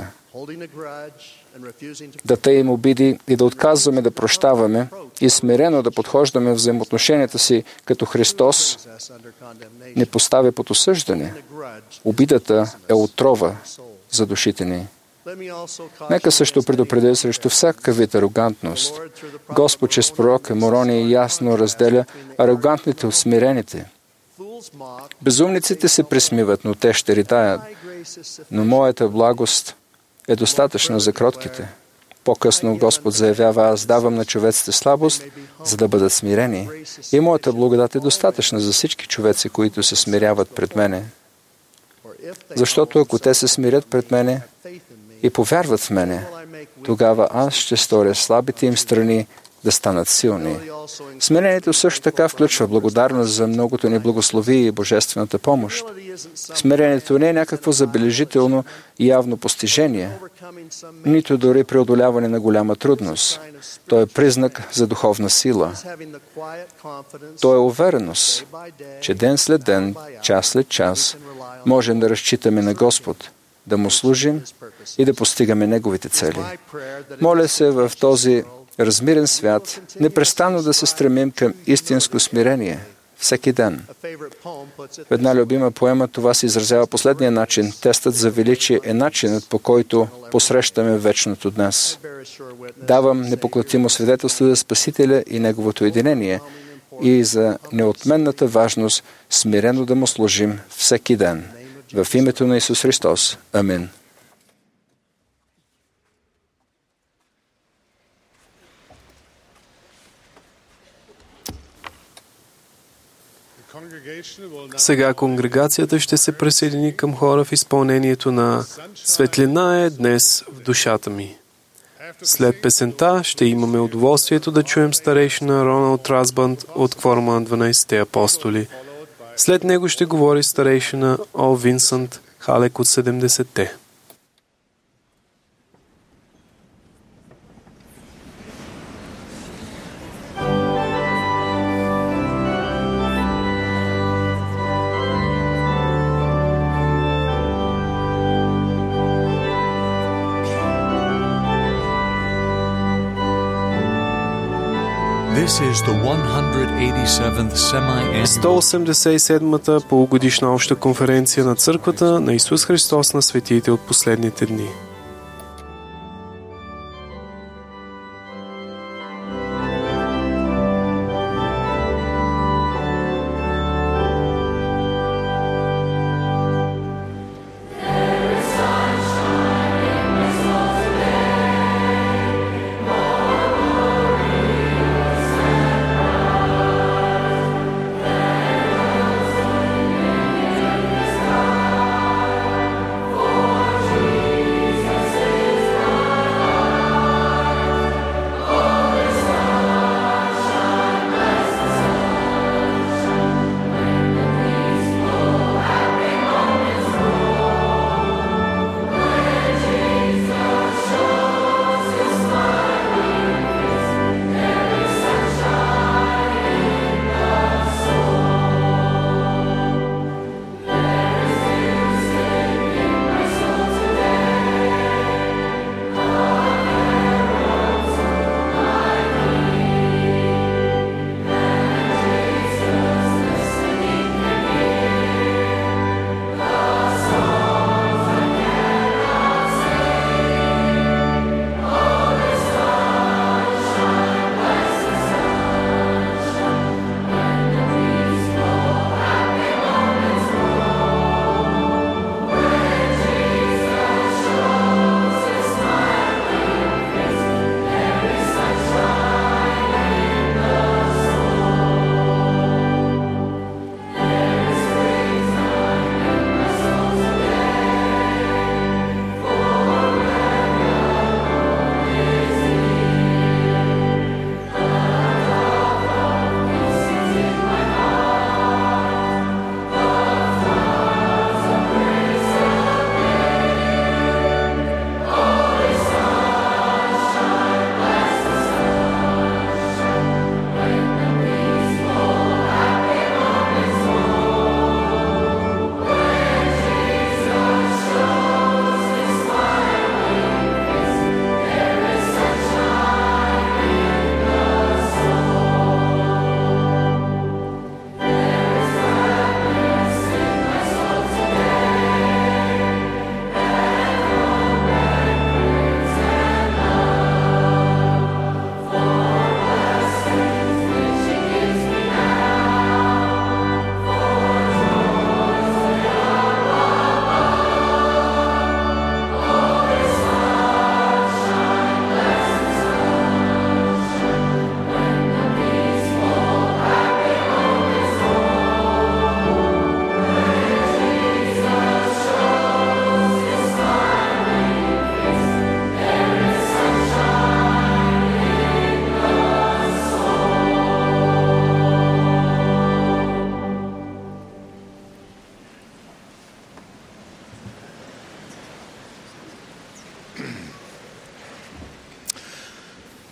Да таим обиди и да отказваме да прощаваме и смирено да подхождаме в взаимоотношенията си като Христос не поставя под осъждане. Обидата е отрова за душите ни. Нека също предупредя срещу всякакъв вид арогантност. Господ чрез пророка Морония ясно разделя арогантните от смирените. Безумниците се присмиват, но те ще ридаят. Но моята благост е достатъчна за кротките. По-късно Господ заявява: аз давам на човеците слабост, за да бъдат смирени. И моята благодат е достатъчна за всички човеци, които се смиряват пред мене. Защото ако те се смирят пред мене и повярват в мене, тогава аз ще сторя слабите им страни да станат силни. Смирението също така включва благодарност за многото ни благослови и божествената помощ. Смирението не е някакво забележително и явно постижение, нито дори преодоляване на голяма трудност. То е признак за духовна сила. То е увереност, че ден след ден, час след час, можем да разчитаме на Господ, да Му служим и да постигаме Неговите цели. Моля се в този размирен свят непрестанно да се стремим към истинско смирение всеки ден. В една любима поема това се изразява последния начин. Тестът за величие е начинът, по който посрещаме вечното днес. Давам непоклатимо свидетелство за Спасителя и Неговото единение и за неотменната важност смирено да Му служим всеки ден. В името на Исус Христос. Амин. Сега конгрегацията ще се присъедини към хора в изпълнението на «Светлина е днес в душата ми». След песента ще имаме удоволствието да чуем старейшина Роналд Расбанд от кворума на дванайсетте апостоли. След него ще говори старейшина О. Винсент Халек от седемдесетте. сто осемдесет и седмата полугодишна обща конференция на Църквата на Исус Христос на светиите от последните дни.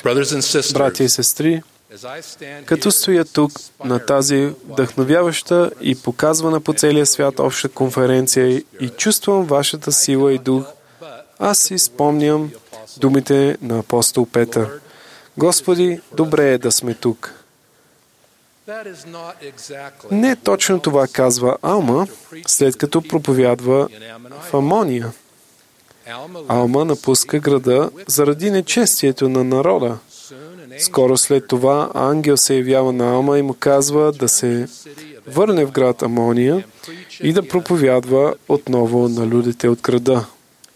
Братя и сестри, като стоя тук на тази вдъхновяваща и показвана по целия свят обща конференция и чувствам вашата сила и дух, аз си спомням думите на апостол Петър. Господи, добре е да сме тук. Не точно това казва Алма, след като проповядва в Амония. Алма напуска града заради нечестието на народа. Скоро след това ангел се явява на Алма и му казва да се върне в град Амония и да проповядва отново на людите от града.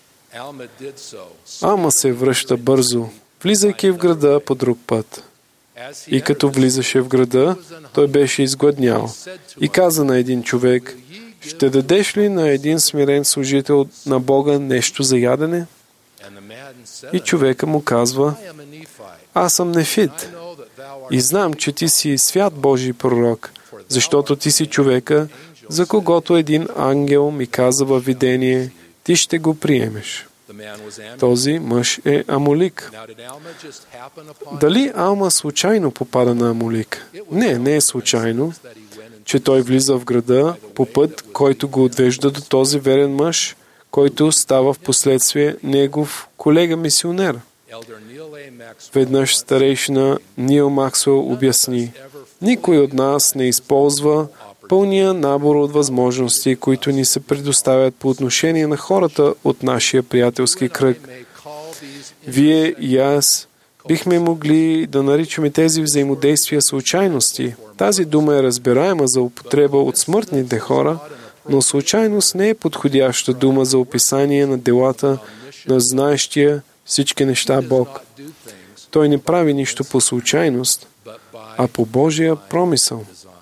Алма се връща бързо, влизайки в града по друг път. И като влизаше в града, той беше изгладнял и каза на един човек: ще дадеш ли на един смирен служител на Бога нещо за ядене? И човека му казва: аз съм нефит и знам, че ти си свят Божий пророк, защото ти си човека, за когото един ангел ми каза във видение, ти ще го приемеш. Този мъж е Амолик. Дали Алма случайно попада на Амолик? Не, не е случайно, че той влиза в града по път, който го отвежда до този верен мъж, който става в последствие негов колега-мисионер. Веднъж старейшина Нил Максуел обясни: никой от нас не използва пълния набор от възможности, които ни се предоставят по отношение на хората от нашия приятелски кръг. Вие и аз бихме могли да наричаме тези взаимодействия случайности. Тази дума е разбираема за употреба от смъртните хора, но случайност не е подходяща дума за описание на делата на знаещия всички неща Бог. Той не прави нищо по случайност, а по Божия промисъл.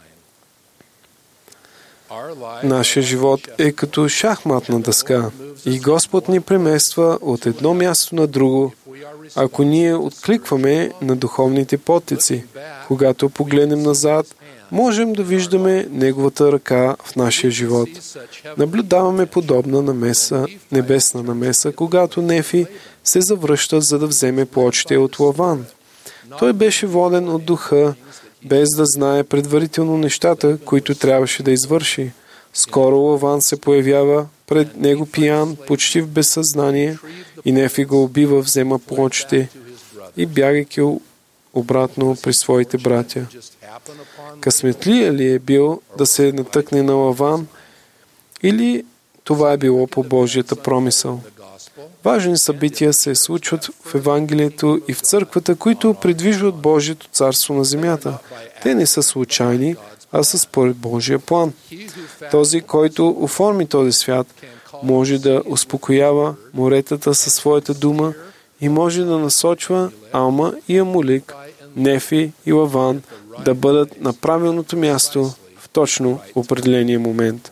Нашия живот е като шахматна дъска и Господ ни премества от едно място на друго, ако ние откликваме на духовните потици. Когато погледнем назад, можем да виждаме Неговата ръка в нашия живот. Наблюдаваме подобна намеса, небесна намеса, когато Нефи се завръща, за да вземе плочите от Лаван. Той беше воден от духа, без да знае предварително нещата, които трябваше да извърши. Скоро Лаван се появява пред него пиян, почти в безсъзнание, и Нефи го убива, взема плочите и бягайки обратно при своите братя. Късметлия ли е бил да се натъкне на Лаван, или това е било по Божията промисъл? Важни събития се случват в Евангелието и в църквата, които придвижват Божието царство на земята. Те не са случайни, а са според Божия план. Този, който оформи този свят, може да успокоява моретата със своята дума и може да насочва Алма и Амолик, Нефи и Лаван да бъдат на правилното място в точно определения момент.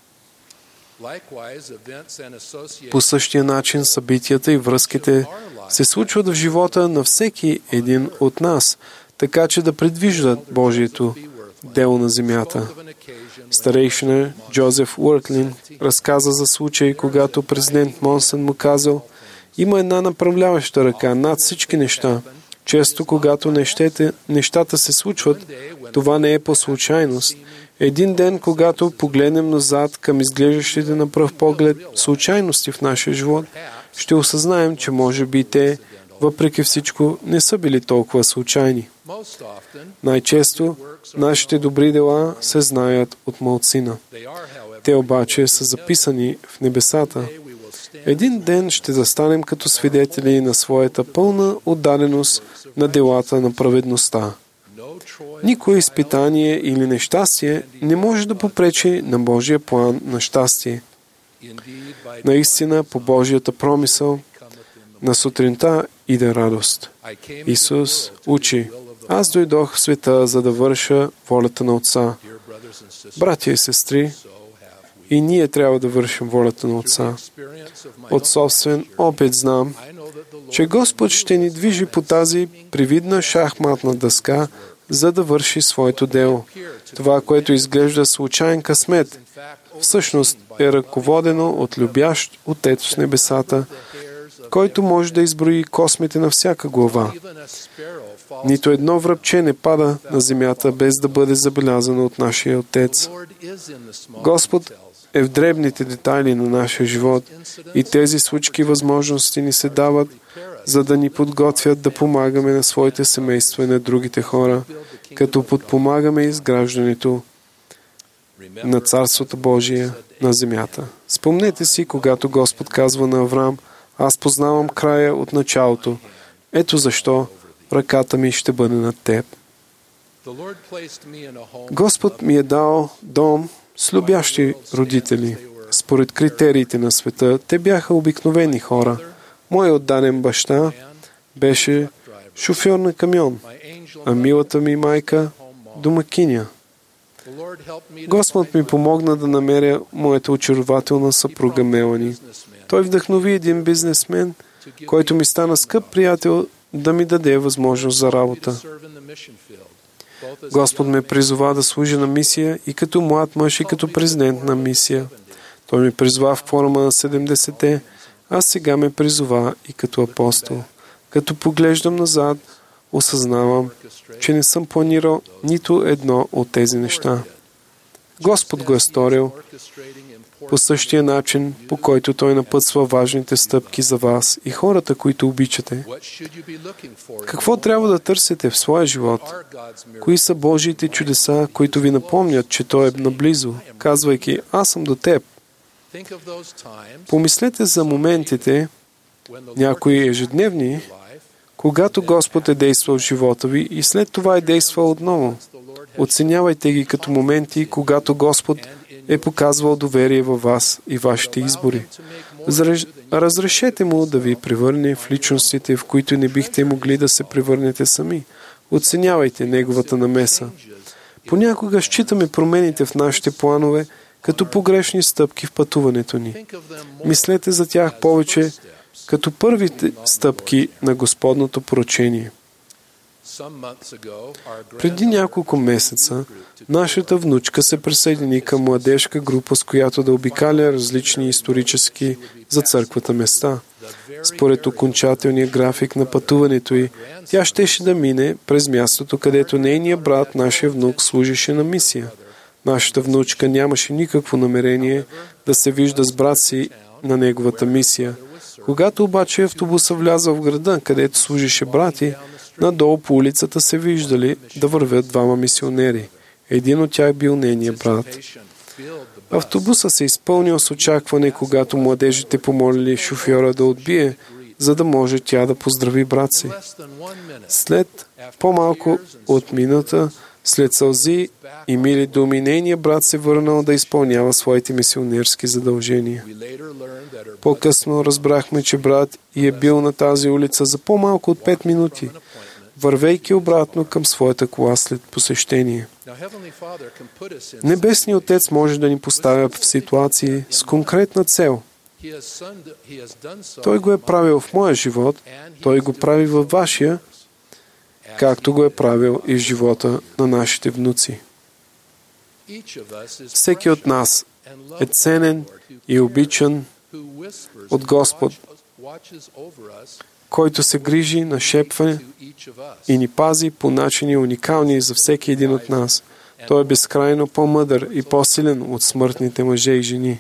По същия начин събитията и връзките се случват в живота на всеки един от нас, така че да предвиждат Божието дело на земята. Старейшина Джозеф Уъртлин разказа за случай, когато президент Монсън му казал: има една направляваща ръка над всички неща. Често, когато нещата, нещата се случват, това не е по случайност. Един ден, когато погледнем назад към изглеждащите на пръв поглед случайности в нашия живот, ще осъзнаем, че може би те, въпреки всичко, не са били толкова случайни. Най-често нашите добри дела се знаят от малцина. Те обаче са записани в небесата. Един ден ще застанем като свидетели на своята пълна отдаденост на делата на праведността. Никое изпитание или нещастие не може да попречи на Божия план на щастие. Наистина, по Божията промисъл, на сутринта иде радост. Исус учи: аз дойдох в света, за да върша волята на Отца. Братя и сестри, и ние трябва да вършим волята на Отца. От собствен опит знам, че Господ ще ни движи по тази привидна шахматна дъска, за да върши своето дело. Това, което изглежда случайен късмет, всъщност е ръководено от любящ Отец в небесата, който може да изброи космите на всяка глава. Нито едно връбче не пада на земята, без да бъде забелязано от нашия Отец. Господ е в дребните детайли на нашия живот и тези случки възможности ни се дават, за да ни подготвят да помагаме на своите семейства и на другите хора, като подпомагаме изграждането на Царството Божие на земята. Спомнете си, когато Господ казва на Авраам: аз познавам края от началото. Ето защо ръката ми ще бъде над теб. Господ ми е дал дом с любящи родители. Според критериите на света, те бяха обикновени хора. Моят отдаден баща беше шофьор на камион, а милата ми майка – домакиня. Господ ми помогна да намеря моята очарователна съпруга Мелани. Той вдъхнови един бизнесмен, който ми стана скъп приятел, да ми даде възможност за работа. Господ ме призова да служа на мисия и като млад мъж, и като президент на мисия. Той ме призова в форма на седемдесетте, а сега ме призова и като апостол. Като поглеждам назад, осъзнавам, че не съм планирал нито едно от тези неща. Господ го е сторил по същия начин, по който Той напътства важните стъпки за вас и хората, които обичате. Какво трябва да търсите в своя живот? Кои са Божиите чудеса, които ви напомнят, че Той е наблизо, казвайки: аз съм до теб? Помислете за моментите, някои ежедневни, когато Господ е действал в живота ви и след това е действал отново. Оценявайте ги като моменти, когато Господ е показвал доверие във вас и вашите избори. Разрешете Му да ви превърне в личностите, в които не бихте могли да се превърнете сами. Оценявайте Неговата намеса. Понякога считаме промените в нашите планове като погрешни стъпки в пътуването ни. Мислете за тях повече като първите стъпки на Господното поръчение. Преди няколко месеца нашата внучка се присъедини към младежка група, с която да обикаля различни исторически за църквата места. Според окончателния график на пътуването й, тя щеше да мине през мястото, където нейният брат, нашия внук, служеше на мисия. Нашата внучка нямаше никакво намерение да се вижда с брат си на неговата мисия. Когато обаче автобуса вляза в града, където служише брати, надолу по улицата се виждали да вървят двама мисионери. Един от тях бил нейният брат. Автобуса се изпълнил с очакване, когато младежите помолили шофьора да отбие, за да може тя да поздрави брат си. След по-малко от минута, след сълзи и мили думи, нейният брат се върнал да изпълнява своите мисионерски задължения. По-късно разбрахме, че брат й е бил на тази улица за по-малко от пет минути, вървейки обратно към своята кола след посещение. Небесният Отец може да ни поставя в ситуации с конкретна цел. Той го е правил в моя живот, Той го прави във вашия, както го е правил и в живота на нашите внуци. Всеки от нас е ценен и обичан от Господ, който се грижи, нашепва и ни пази по начини уникални за всеки един от нас. Той е безкрайно по-мъдър и по-силен от смъртните мъже и жени.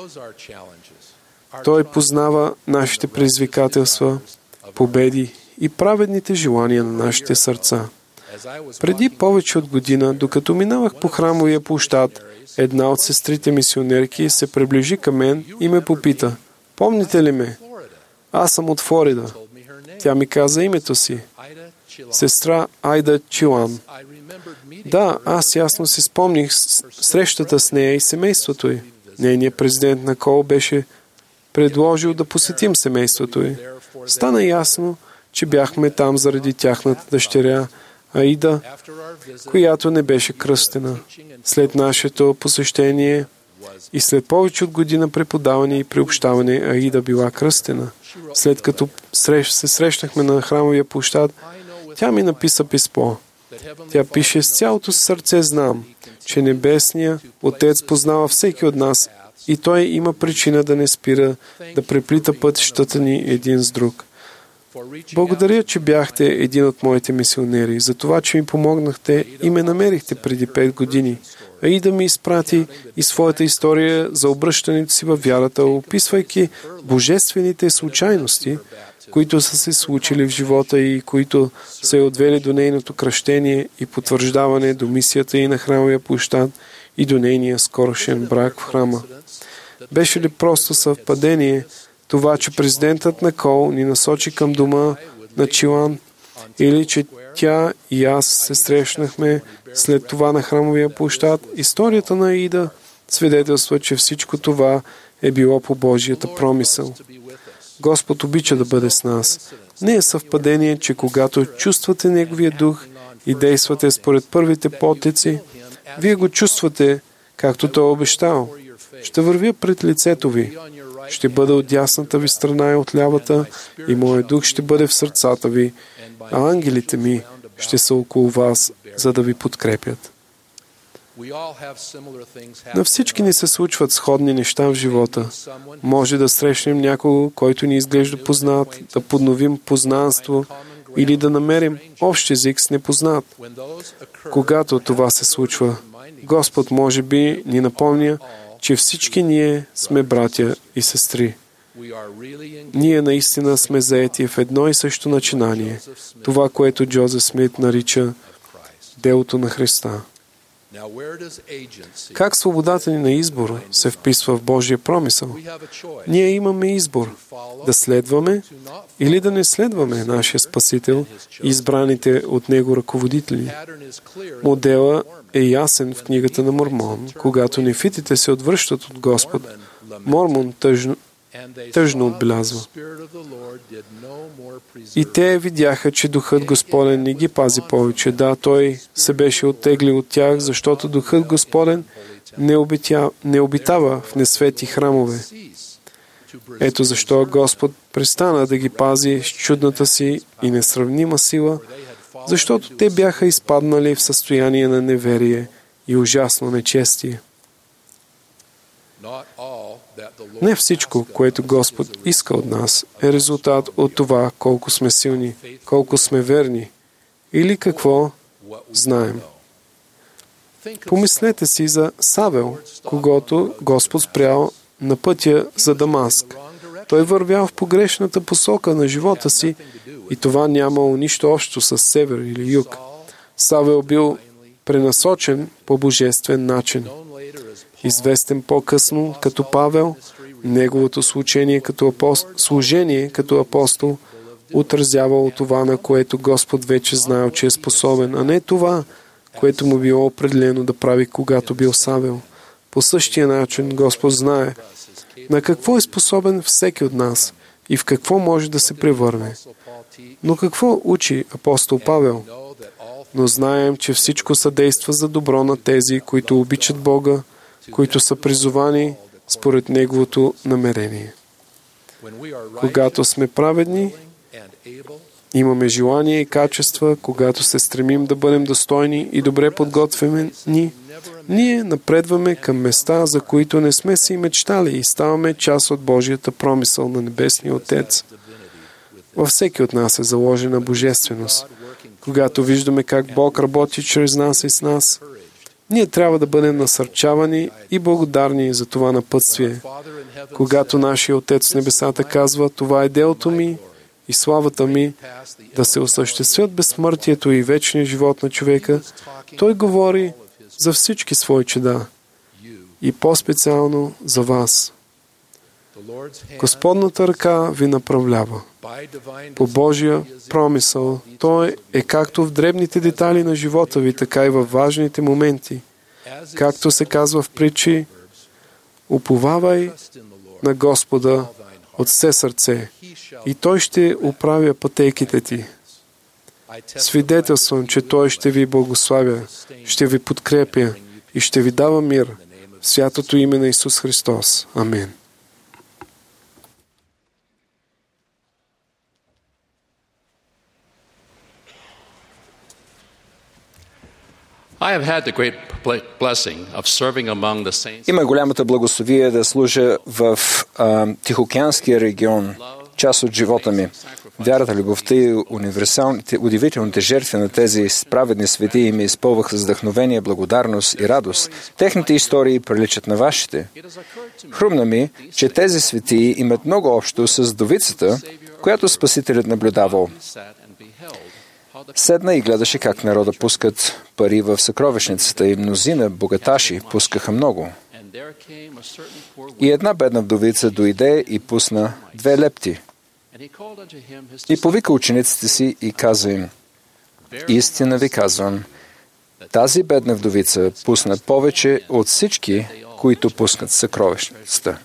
Той познава нашите предизвикателства, победи и праведните желания на нашите сърца. Преди повече от година, докато минавах по храмовия площад, една от сестрите мисионерки се приближи към мен и ме попита: помните ли ме? Аз съм от Флорида. Тя ми каза името си. Сестра Айда Чилан. Да, аз ясно си спомних срещата с нея и семейството й. Нейният президент на Кол беше предложил да посетим семейството й. Стана ясно, че бяхме там заради тяхната дъщеря Аида, която не беше кръстена. След нашето посещение и след повече от година преподаване и приобщаване, Аида била кръстена. След като се срещнахме на храмовия площад, тя ми написа писмо. Тя пише: с цялото си сърце знам, че Небесният Отец познава всеки от нас и Той има причина да не спира да преплита пътищата ни един с друг. Благодаря, че бяхте един от моите мисионери, за това, че ми помогнахте и ме намерихте преди пет години, а и да ми изпрати и своята история за обръщането си във вярата, описвайки божествените случайности, които са се случили в живота и които са я отвели до нейното кръщение и потвърждаване до мисията и на храмовия площад и до нейния скорошен брак в храма. Беше ли просто съвпадение това, че президентът на Кол ни насочи към дома на Чилан, или че тя и аз се срещнахме след това на храмовия площад? Историята на Аида свидетелства, че всичко това е било по Божията промисъл. Господ обича да бъде с нас. Не е съвпадение, че когато чувствате Неговия дух и действате според първите потици, вие го чувствате, както Той е обещал. Ще вървя пред лицето ви. Ще бъда от дясната ви страна и от лявата, и моят дух ще бъде в сърцата ви, а ангелите ми ще са около вас, за да ви подкрепят. На всички ни се случват сходни неща в живота. Може да срещнем някого, който ни изглежда познат, да подновим познанство или да намерим общ език с непознат. Когато това се случва, Господ може би ни напомня, че всички ние сме братя и сестри. Ние наистина сме заети в едно и също начинание, това, което Джозеф Смит нарича делото на Христа. Как свободата ни на избор се вписва в Божия промисъл? Ние имаме избор да следваме или да не следваме нашия Спасител и избраните от Него ръководители. Модела е ясен в книгата на Мормон. Когато нефитите се отвръщат от Господ, Мормон тъжно, тъжно отбелязва: и те видяха, че Духът Господен не ги пази повече. Да, Той се беше оттеглил от тях, защото Духът Господен не, обитя, не обитава в несвети храмове. Ето защо Господ престана да ги пази с чудната си и несравнима сила, защото те бяха изпаднали в състояние на неверие и ужасно нечестие. Не всичко, което Господ иска от нас, е резултат от това колко сме силни, колко сме верни или какво знаем. Помислете си за Савел, когото Господ спрял на пътя за Дамаск. Той вървял в погрешната посока на живота си и това нямало нищо общо с север или юг. Савел бил пренасочен по божествен начин. Известен по-късно като Павел, неговото служение като апостол, служение като апостол отразявало това, на което Господ вече знаел, че е способен, а не това, което му било определено да прави, когато бил Савел. По същия начин Господ знае на какво е способен всеки от нас и в какво може да се превърне. Но какво учи апостол Павел? Но знаем, че всичко съдейства за добро на тези, които обичат Бога, които са призовани според Неговото намерение. Когато сме праведни, имаме желание и качества, когато се стремим да бъдем достойни и добре подготвени, ние напредваме към места, за които не сме си мечтали и ставаме част от Божията промисъл на Небесния Отец. Във всеки от нас е заложена божественост. Когато виждаме как Бог работи чрез нас и с нас, ние трябва да бъдем насърчавани и благодарни за това напътствие. Когато нашия Отец в небесата казва: това е делото ми и славата ми, да се осъществят безсмъртието и вечния живот на човека, Той говори за всички свои чеда и по-специално за вас. Господната ръка ви направлява. По Божия промисъл, Той е както в дребните детайли на живота ви, така и във важните моменти. Както се казва в притчи: уповавай на Господа от все сърце и Той ще оправя пътеките ти. Свидетелствам, че Той ще ви благославя, ще ви подкрепя и ще ви дава мир в святото име на Исус Христос. Амин. Има голямата благословие да служа в а, Тихоокеанския регион. част от живота ми. Вярата, любовта и универсалните, удивителните жертви на тези праведни светии ми изпълваха с вдъхновение, благодарност и радост. Техните истории приличат на вашите. Хрумна ми, че тези светии имат много общо с вдовицата, която Спасителят наблюдавал. Седна и гледаше как народа пускат пари в съкровищницата и мнозина богаташи пускаха много. И една бедна вдовица дойде и пусна две лепти. И повика учениците си и каза им: истина ви казвам, тази бедна вдовица пусна повече от всички, които пускат съкровищницата.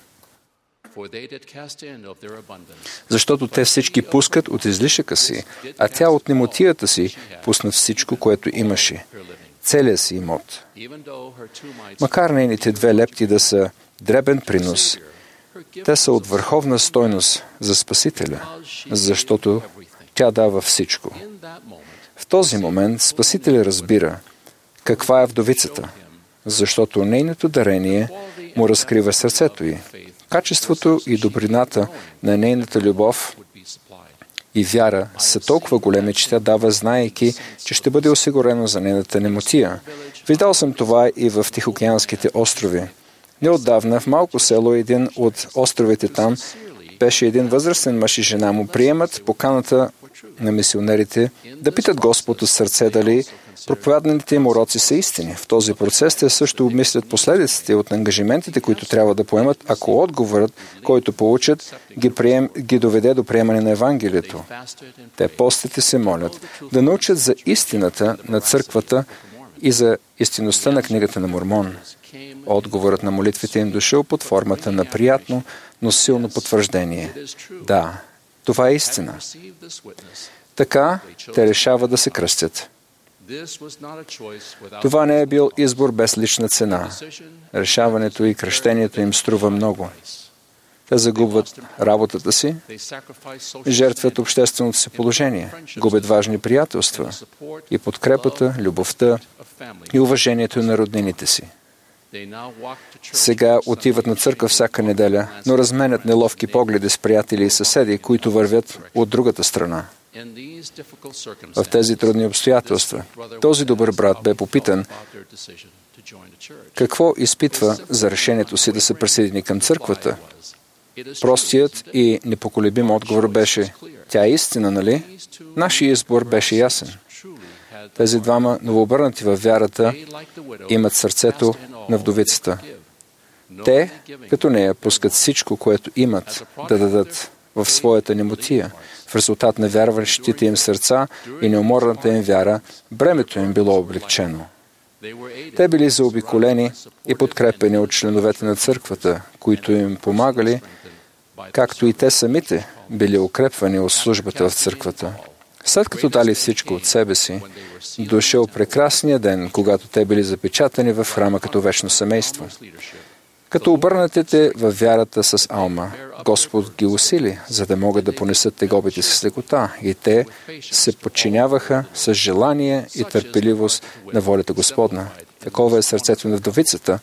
Защото те всички пускат от излишъка си, а тя от немотията си пусна всичко, което имаше, целия си имот. Макар нейните две лепти да са дребен принос, те са от върховна стойност за Спасителя, защото тя дава всичко. В този момент Спасителя разбира каква е вдовицата, защото нейното дарение му разкрива сърцето й. Качеството и добрината на нейната любов и вяра са толкова големи, че тя дава, знаейки, че ще бъде осигурено за нейната немотия. Видял съм това и в Тихоокеанските острови. Неотдавна в малко село, един от островите там, беше един възрастен мъж и жена му. Приемат поканата на мисионерите да питат Господ от сърце дали проповяданите им уроци са истини. В този процес те също обмислят последиците от ангажиментите, които трябва да поемат, ако отговорът, който получат, ги, прием, ги доведе до приемане на Евангелието. Те постят и се молят да научат за истината на църквата и за истинността на книгата на Мормон. Отговорът на молитвите им дошъл под формата на приятно, но силно потвърждение. Да, това е истина. Така те решават да се кръстят. Това не е бил избор без лична цена. Решаването и кръщението им струва много. Те загубват работата си, жертват общественото си положение, губят важни приятелства и подкрепата, любовта и уважението на роднините си. Сега отиват на църква всяка неделя, но разменят неловки погледи с приятели и съседи, които вървят от другата страна. В тези трудни обстоятелства този добър брат бе попитан какво изпитва за решението си да се присъедини към църквата. Простият и непоколебим отговор беше: тя е истина, нали? Нашия избор беше ясен. Тези двама новообърнати във вярата имат сърцето на вдовицата. Те, като нея, пускат всичко, което имат да дадат в своята немотия. В резултат на вярващите им сърца и неуморната им вяра, бремето им било облегчено. Те били заобиколени и подкрепени от членовете на църквата, които им помагали, както и те самите били укрепвани от службата в църквата. След като дали всичко от себе си, дошъл прекрасния ден, когато те били запечатани в храма като вечно семейство. Като обърнатите във вярата с Алма, Господ ги усили, за да могат да понесат тегобите си с лекота, и те се подчиняваха с желание и търпеливост на волята Господна. Такова е сърцето на вдовицата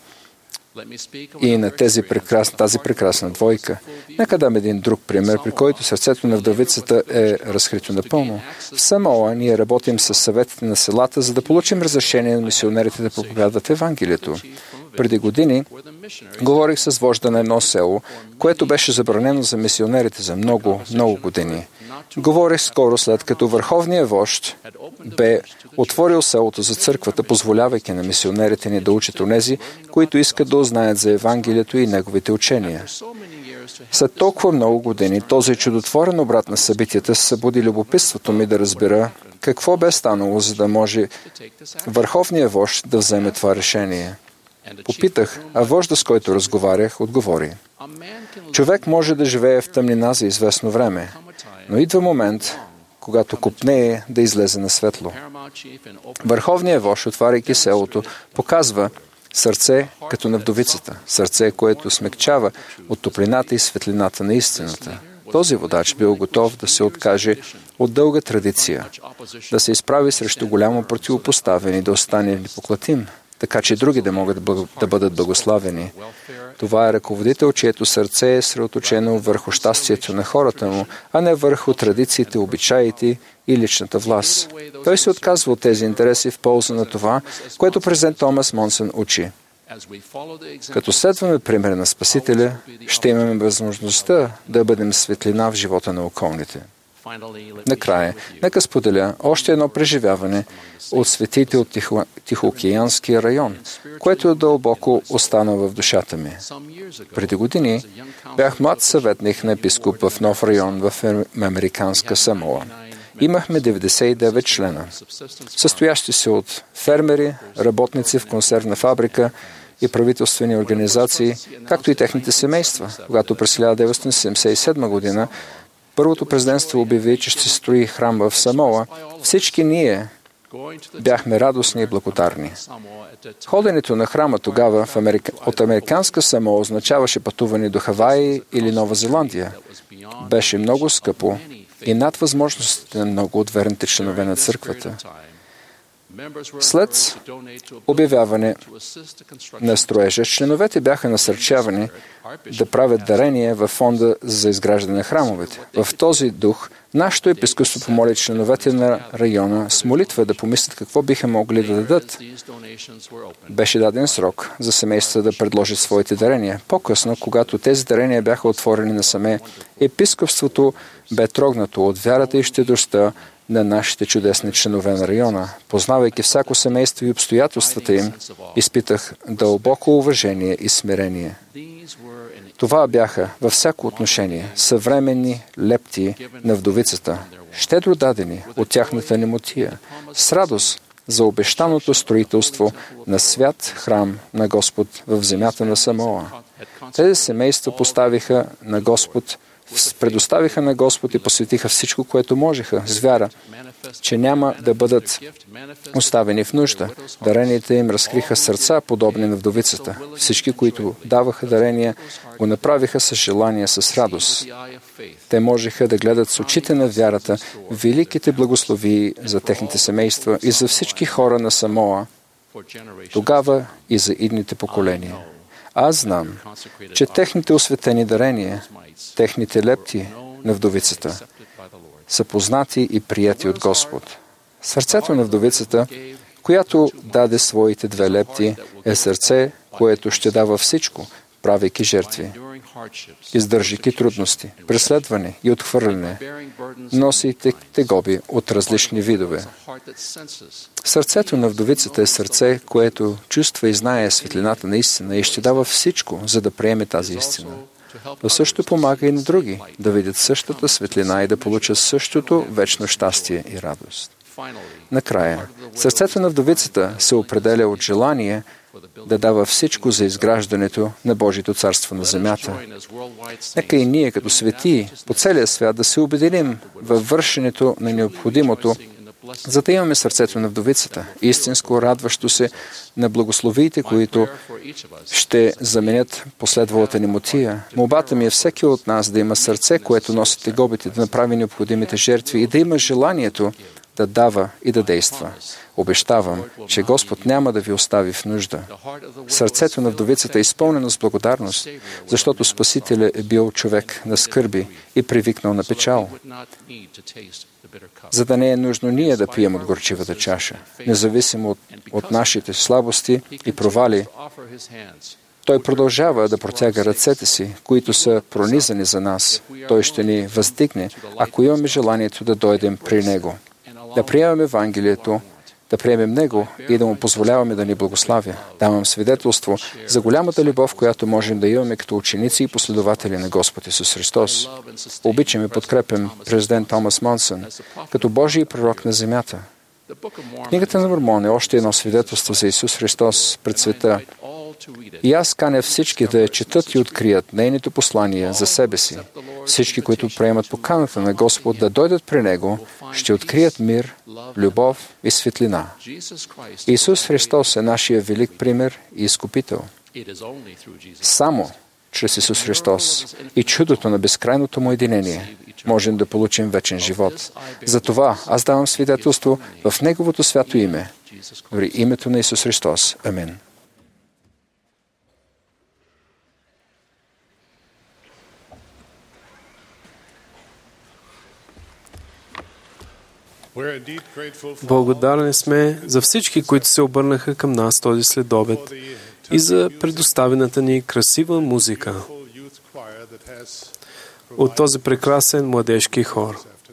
и на тези прекрас... тази прекрасна двойка. Нека дам един друг пример, при който сърцето на вдовицата е разкрито напълно. В Самоа ние работим с съветите на селата, за да получим разрешение на мисионерите да проповядват Евангелието. Преди години говорих с вожда на едно село, което беше забранено за мисионерите за много, много години. Говорих скоро след като върховният вожд бе отворил селото за църквата, позволявайки на мисионерите ни да учат онези, които искат да узнаят за Евангелието и неговите учения. След толкова много години този чудотворен обрат на събитията събуди любопитството ми да разбера какво бе станало, за да може върховният вожд да вземе това решение. Попитах, а вожда, с който разговарях, отговори: човек може да живее в тъмнина за известно време, но идва момент, когато копнее да излезе на светло. Върховният вожд, отваряйки селото, показва сърце като на вдовицата, сърце, което смекчава от топлината и светлината на истината. Този водач бил готов да се откаже от дълга традиция, да се изправи срещу голямо противопоставяне и да остане непоклатим. така че други да могат да бъдат благославени. Това е ръководител, чието сърце е съсредоточено върху щастието на хората му, а не върху традициите, обичаите и личната власт. Той се отказва от тези интереси в полза на това, което президент Томас Монсън учи. Като следваме пример на Спасителя, ще имаме възможността да бъдем светлина в живота на околните. Накрая, нека споделя още едно преживяване от светите от Тихо... Тихоокеанския район, което дълбоко остана в душата ми. Преди години бях млад съветник на епископ в нов район в Американска Самоа. Имахме деветдесет и девет члена, състоящи се от фермери, работници в консервна фабрика и правителствени организации, както и техните семейства. Когато през хиляда деветстотин седемдесет и седма година първото президентство обяви, че ще строи храм в Самоа, всички ние бяхме радостни и благодарни. Ходенето на храма тогава в Америка... от Американска Самоа означаваше пътуване до Хаваи или Нова Зеландия. Беше много скъпо и над възможностите на много от верните членове на църквата. След обявяване на строежа, членовете бяха насърчавани да правят дарения във фонда за изграждане на храмовете. В този дух, нашето епископство помоли членовете на района с молитва да помислят какво биха могли да дадат. Беше даден срок за семейства да предложат своите дарения. По-късно, когато тези дарения бяха отворени насаме, епископството бе трогнато от вярата и щедростта на нашите чудесни членове на района. Познавайки всяко семейство и обстоятелствата им, изпитах дълбоко уважение и смирение. Това бяха във всяко отношение съвременни лепти на вдовицата, щедро дадени от тяхната немотия, с радост за обещаното строителство на свят храм на Господ в земята на Самоа. Тези семейства поставиха на Господ предоставиха на Господ и посветиха всичко, което можеха, с вяра, че няма да бъдат оставени в нужда. Даренията им разкриха сърца, подобни на вдовицата. Всички, които даваха дарения, го направиха с желание, с радост. Те можеха да гледат с очите на вярата великите благословии за техните семейства и за всички хора на Самоа, тогава и за идните поколения. Аз знам, че техните осветени дарения, техните лепти на вдовицата са познати и прияти от Господ. Сърцето на вдовицата, която даде своите две лепти, е сърце, което ще дава всичко, правейки жертви, издържайки трудности, преследване и отхвърляне, носите тегоби от различни видове. Сърцето на вдовицата е сърце, което чувства и знае светлината на истина и ще дава всичко, за да приеме тази истина. Но също помага и на други да видят същата светлина и да получат същото вечно щастие и радост. Накрая, сърцето на вдовицата се определя от желание да дава всичко за изграждането на Божието царство на земята. Нека и ние, като светии по целия свят, да се обединим във вършенето на необходимото, за да имаме сърцето на вдовицата, истинско радващо се на благословиите, които ще заменят последвалата немотия. Молбата ми е всеки от нас да има сърце, което носи тегобите, да направи необходимите жертви и да има желанието да дава и да действа. Обещавам, че Господ няма да ви остави в нужда. Сърцето на вдовицата е изпълнено с благодарност, защото Спасителя е бил човек на скърби и привикнал на печал, за да не е нужно ние да пием от горчивата чаша. Независимо от, от нашите слабости и провали, Той продължава да протяга ръцете си, които са пронизани за нас. Той ще ни въздигне, ако имаме желанието да дойдем при Него, да приемем Евангелието, да приемем Него и да Му позволяваме да ни благославя. Давам свидетелство за голямата любов, която можем да имаме като ученици и последователи на Господ Исус Христос. Обичам и подкрепям президент Томас Монсън като Божий пророк на земята. Книгата на Мормон е още едно свидетелство за Исус Христос пред света. И аз каня всички да я четат и открият нейното послание за себе си. Всички, които приемат поканата на Господ да дойдат при Него, ще открият мир, любов и светлина. Исус Христос е нашия велик пример и изкупител. Само чрез Исус Христос и чудото на безкрайното Му единение можем да получим вечен живот. Затова аз давам свидетелство в Неговото свято име В името на Исус Христос. Амин. Благодарни сме за всички, които се обърнаха към нас този следобед и за предоставената ни красива музика от този прекрасен младежки хор.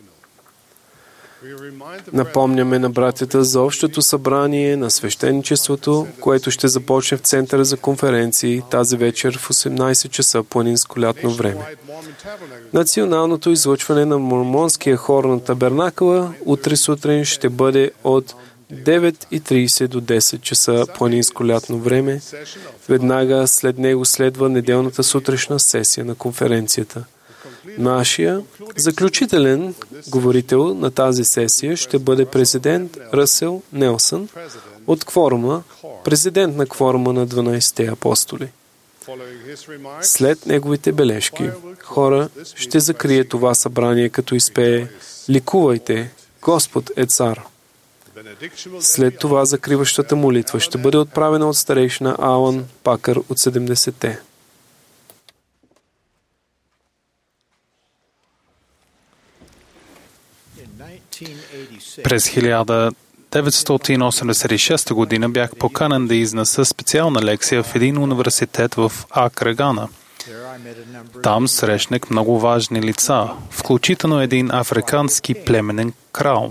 Напомняме на братята за общото събрание на свещеничеството, което ще започне в Центъра за конференции тази вечер в осемнайсет часа планинско лятно време. Националното излъчване на мормонския хор на Табернакъла утре сутрин ще бъде от девет и трийсет до десет часа планинско лятно време. Веднага след него следва неделната сутрешна сесия на конференцията. Нашия заключителен говорител на тази сесия ще бъде президент Ръсел Нелсън от кворума, президент на кворума на дванайсетте апостоли. След неговите бележки, хора ще закрие това събрание, като изпее «Ликувайте, Господ е цар». След това закриващата молитва ще бъде отправена от старейшина Алън Пакър от седемдесетте. През хиляда деветстотин осемдесет и шеста година бях поканен да изнеса специална лекция в един университет в Акра, Гана. Там срещнах много важни лица, включително един африкански племенен крал.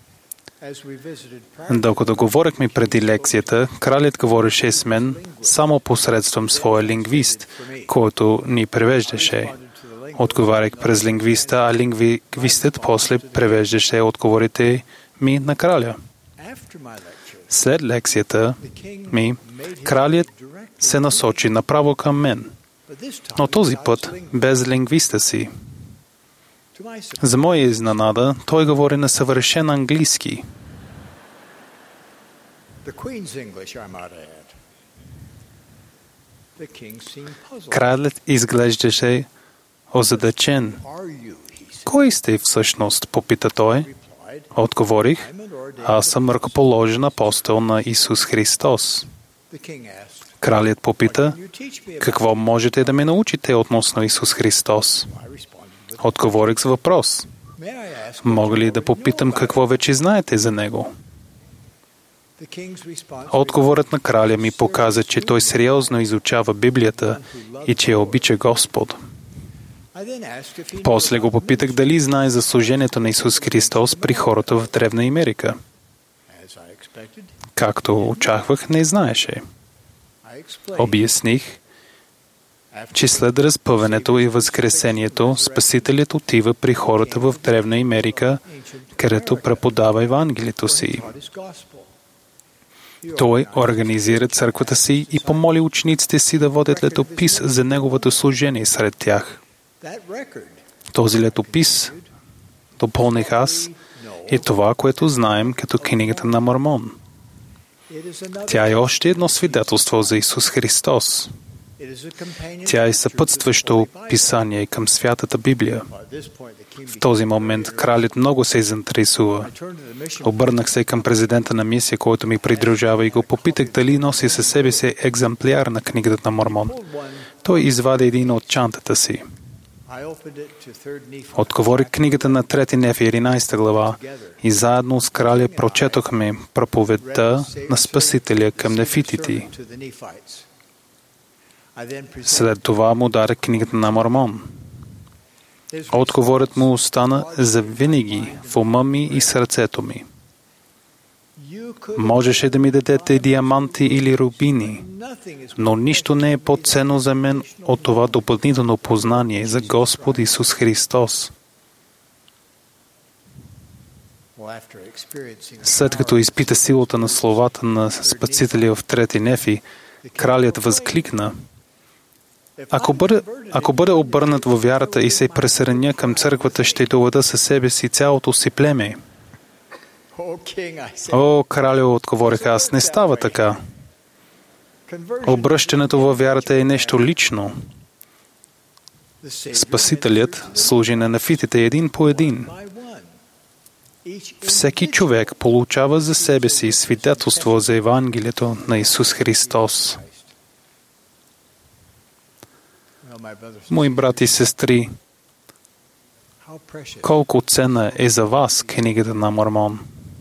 Докато говорихме преди лекцията, кралят говореше с мен само посредством своя лингвист, който ни превеждаше. Отговарях през лингвиста, а лингвистът после превеждаше отговорите ми на краля. След лекцията ми, кралят се насочи направо към мен, но този път без лингвиста си. За моя изненада, той говори на съвършен английски. Кралят изглеждаше озадачен. Кой сте всъщност? Попита той. Отговорих, аз съм ръкоположен апостол на Исус Христос. Кралят попита, какво можете да ме научите относно Исус Христос? Отговорих с въпрос. Мога ли да попитам какво вече знаете за Него? Отговорът на краля ми показа, че той сериозно изучава Библията и че обича Господ. После го попитах дали знае за служението на Исус Христос при хората в Древна Америка. Както очаквах, не знаеше. Обясних, че след разпъването и възкресението, Спасителят отива при хората в Древна Америка, където преподава Евангелието си. Той организира църквата си и помоли учениците си да водят летопис за неговото служение сред тях. Този летопис, допълних аз, е това, което знаем като книгата на Мормон. Тя е още едно свидетелство за Исус Христос. Тя е съпътстващо писание към Святата Библия. В този момент кралят много се заинтересува. Обърнах се към президента на мисия, който ми придружава, и го попитах дали носи със себе си екземпляр на книгата на Мормон. Той извади един от чантата си. Отговорих книгата на трети Нефи, единайсета глава, и заедно с краля прочетохме проповедта на Спасителя към нефитите. След това му даде книгата на Мормон. Отговорът му остана завинаги в ума ми и сърцето ми. Можеше да ми дадете диаманти или рубини, но нищо не е по-ценно за мен от това допълнително познание за Господ Исус Христос. След като изпита силата на словата на Спасителя в трети Нефи, кралят възкликна: Ако бъде, ако бъде обърнат във вярата и се присъединя към църквата, ще доведа със себе си цялото си племе. О, кралю, отговорих аз, не става така. Обръщането във вярата е нещо лично. Спасителят служи на нефитите един по един. Всеки човек получава за себе си свидетелство за Евангелието на Исус Христос. Мои брати и сестри, колко ценна е за вас книгата на Мормон?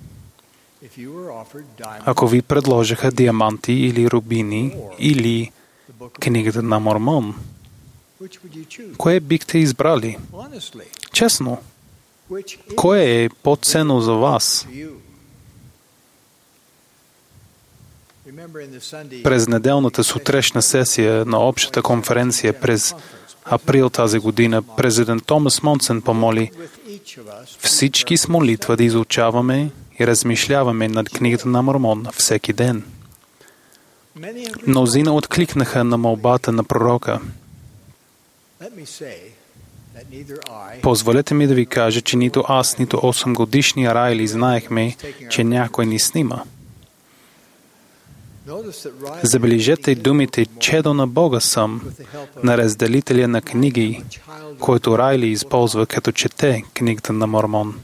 Ако ви предложиха диаманти или рубини или книгата на Мормон, кое бихте избрали? Честно, кое е по-ценно за вас? През неделната сутрешна сесия на общата конференция през април тази година, президент Томас Монсън помоли всички с молитва да изучаваме и размишляваме над книгата на Мормон всеки ден. Мнозина откликнаха на молбата на пророка. Позволете ми да ви кажа, че нито аз, нито осемгодишния Райли знаехме, че някой ни снима. Забележете думите «Чедо на Бога съм» на разделителя на книги, който Райли използва като чете книгата на Мормон.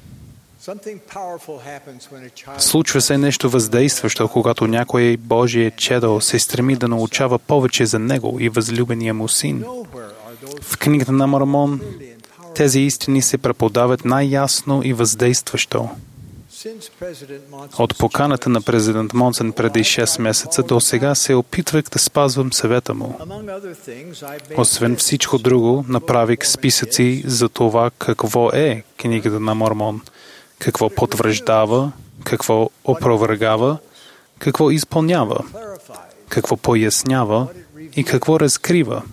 Случва се нещо въздействащо, когато някой Божие чедо се стреми да научава повече за него и възлюбения му син. В книгата на Мормон тези истини се преподават най-ясно и въздействащо. От поканата на президент Монсън преди шест месеца до сега се опитвах да спазвам съвета му. Освен всичко друго, направих списъци за това какво е книгата на Мормон, какво потвърждава, какво опровергава, какво изпълнява, какво пояснява и какво разкрива.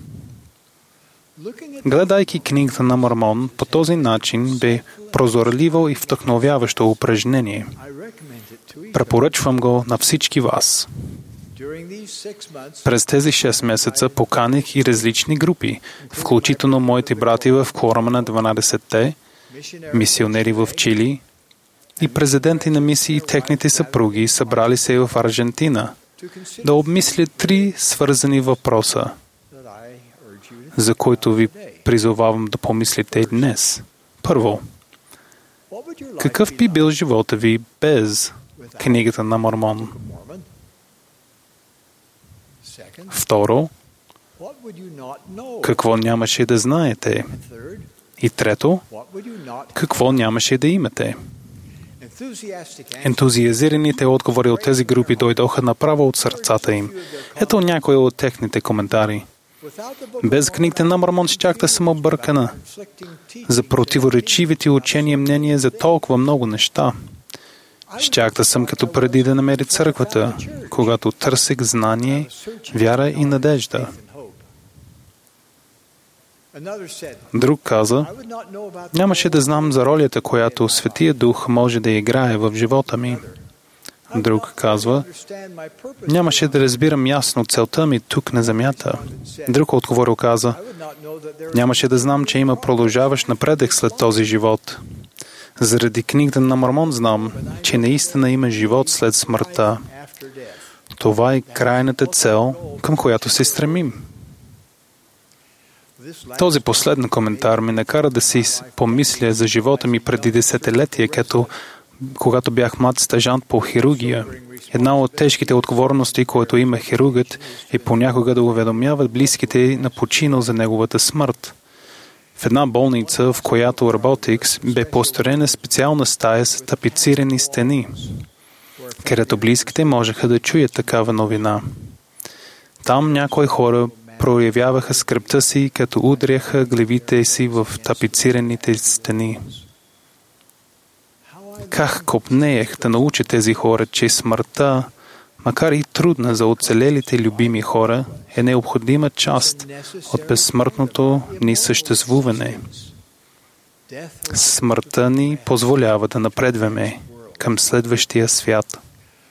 Гледайки книгата на Мормон, по този начин бе прозорливо и вдъхновяващо упражнение. Препоръчвам го на всички вас. През тези шест месеца поканих и различни групи, включително моите брати в Кворума на дванадесетте, мисионери в Чили и президенти на мисии и техните съпруги събрали се в Аржентина да обмислят три свързани въпроса, за които ви призовавам да помислите днес. Първо, какъв би бил живота ви без книгата на Мормон? Второ, какво нямаше да знаете? И трето, какво нямаше да имате? Ентузиазираните отговори от тези групи дойдоха направо от сърцата им. Ето някои от техните коментари. Без книгата на Мормон щях да съм объркана за противоречивите учения мнения за толкова много неща. Щях да съм като преди да намери църквата, когато търсех знание, вяра и надежда. Друг каза, нямаше да знам за ролята, която Светия Дух може да играе в живота ми. Друг казва, нямаше да разбирам ясно целта ми тук на земята. Друг отговорил каза, нямаше да знам, че има продължаващ напредък след този живот. Заради книгата на Мормон знам, че наистина има живот след смъртта. Това е крайната цел, към която се стремим. Този последен коментар ме накара да си помисля за живота ми преди десетилетия, като когато бях млад стажант по хирургия. Една от тежките отговорности, които има хирургът, е понякога да уведомяват близките на починал за неговата смърт. В една болница, в която работих, бе построена специална стая с тапицирани стени, където близките можеха да чуят такава новина. Там някои хора проявяваха скръбта си, като удряха главите си в тапицираните стени. Как копнеех да науча тези хора, че смъртта, макар и трудна за оцелелите любими хора, е необходима част от безсмъртното ни съществуване. Смъртта ни позволява да напредваме към следващия свят.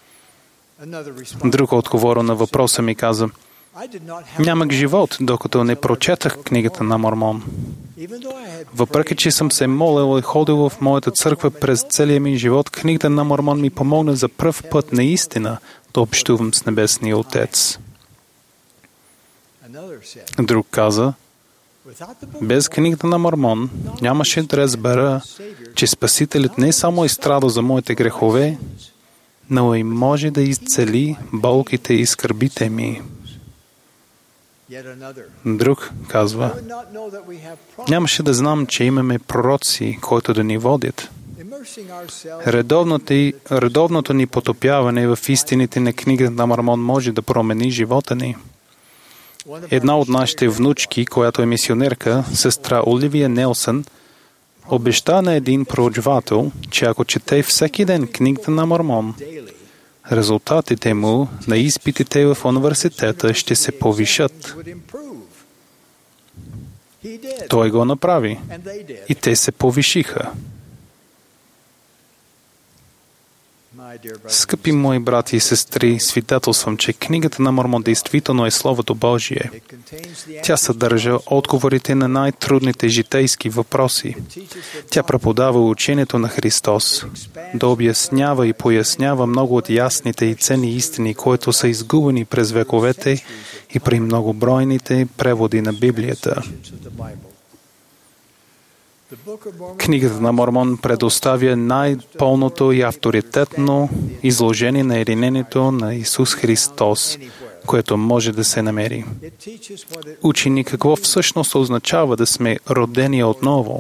Друг отговор на въпроса ми каза, нямах живот, докато не прочетах книгата на Мормон. Въпреки, че съм се молил и ходил в моята църква през целия ми живот, книгата на Мормон ми помогна за пръв път наистина да общувам с Небесния Отец. Друг каза, Без книгата на Мормон нямаше да разбера, че Спасителят не само е страдал за моите грехове, но и може да изцели болките и скърбите ми. Друг казва, нямаше да знам, че имаме пророци, които да ни водят. Редовното, редовното ни потопяване в истините на книгата на Мормон може да промени живота ни. Една от нашите внучки, която е мисионерка, сестра Оливия Нелсън, обеща на един проучвател, че ако чете всеки ден книгата на Мормон, резултатите му на изпитите в университета ще се повишат. Той го направи и те се повишиха. Скъпи мои брати и сестри, свидетелствам, че книгата на Мормон действително е Словото Божие. Тя съдържа отговорите на най-трудните житейски въпроси. Тя преподава учението на Христос, да обяснява и пояснява много от ясните и ценни истини, които са изгубени през вековете и при многобройните преводи на Библията. Книгата на Мормон предоставя най-пълното и авторитетно изложение на единението на Исус Христос, което може да се намери. Учи ни какво всъщност означава да сме родени отново.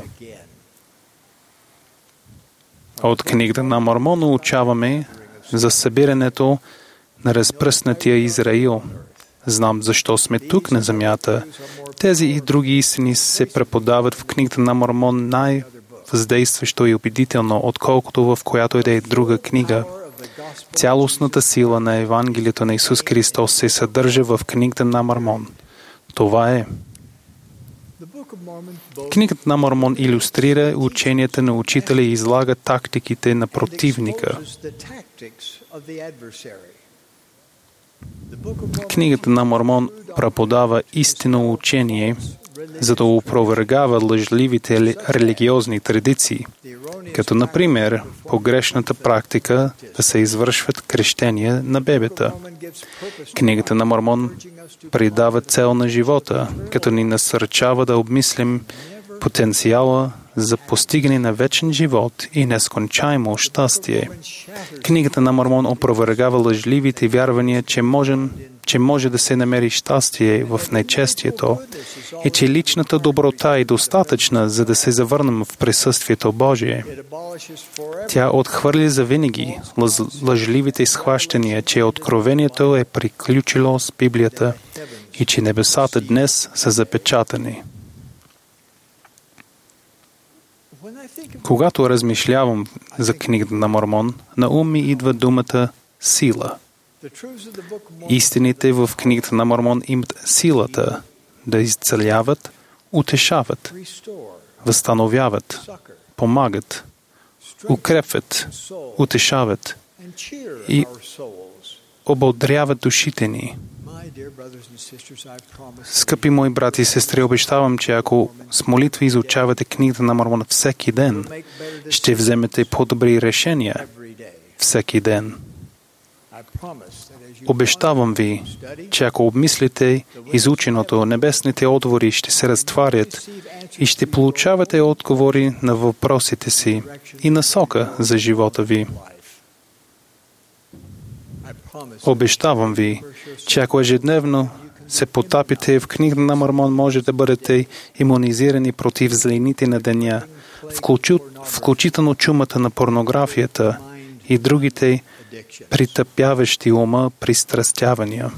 От книгата на Мормон учаваме за събирането на разпръснатия Израил. Знам защо сме тук на земята. Тези и други истини се преподават в книгата на Мормон най-въздействащо и убедително, отколкото в която и да е друга книга. Цялостната сила на Евангелието на Исус Христос се съдържа в книгата на Мормон. Това е. Книгата на Мормон илюстрира ученията на учителя и излага тактиките на противника. Книгата на Мормон преподава истинно учение, за да опровергава лъжливите религиозни традиции, като например погрешната практика да се извършват крещения на бебета. Книгата на Мормон придава цел на живота, като ни насърчава да обмислим потенциала за постигане на вечен живот и нескончаемо щастие. Книгата на Мормон опровергава лъжливите вярвания, че, можем, че може да се намери щастие в нечестието и че личната доброта е достатъчна, за да се завърнем в присъствието Божие. Тя отхвърли завинаги лъж, лъжливите схващания, че откровението е приключило с Библията и че небесата днес са запечатани. Когато размишлявам за книгата на Мормон, на ум ми идва думата сила. Истините в книгата на Мормон имат силата да изцеляват, утешават, възстановяват, помагат, укрепват, утешават и ободряват душите ни. Скъпи мои брати и сестри, обещавам, че ако с молитва изучавате книгата на Мормон всеки ден, ще вземете по-добри решения всеки ден. Обещавам ви, че ако обмислите изученото, небесните отговори ще се разтварят и ще получавате отговори на въпросите си и насока за живота ви. Обещавам ви, че ако ежедневно се потапите в книгата на Мормон, може да бъдете имунизирани против злините на деня, включително чумата на порнографията и другите притъпяващи ума пристрастявания.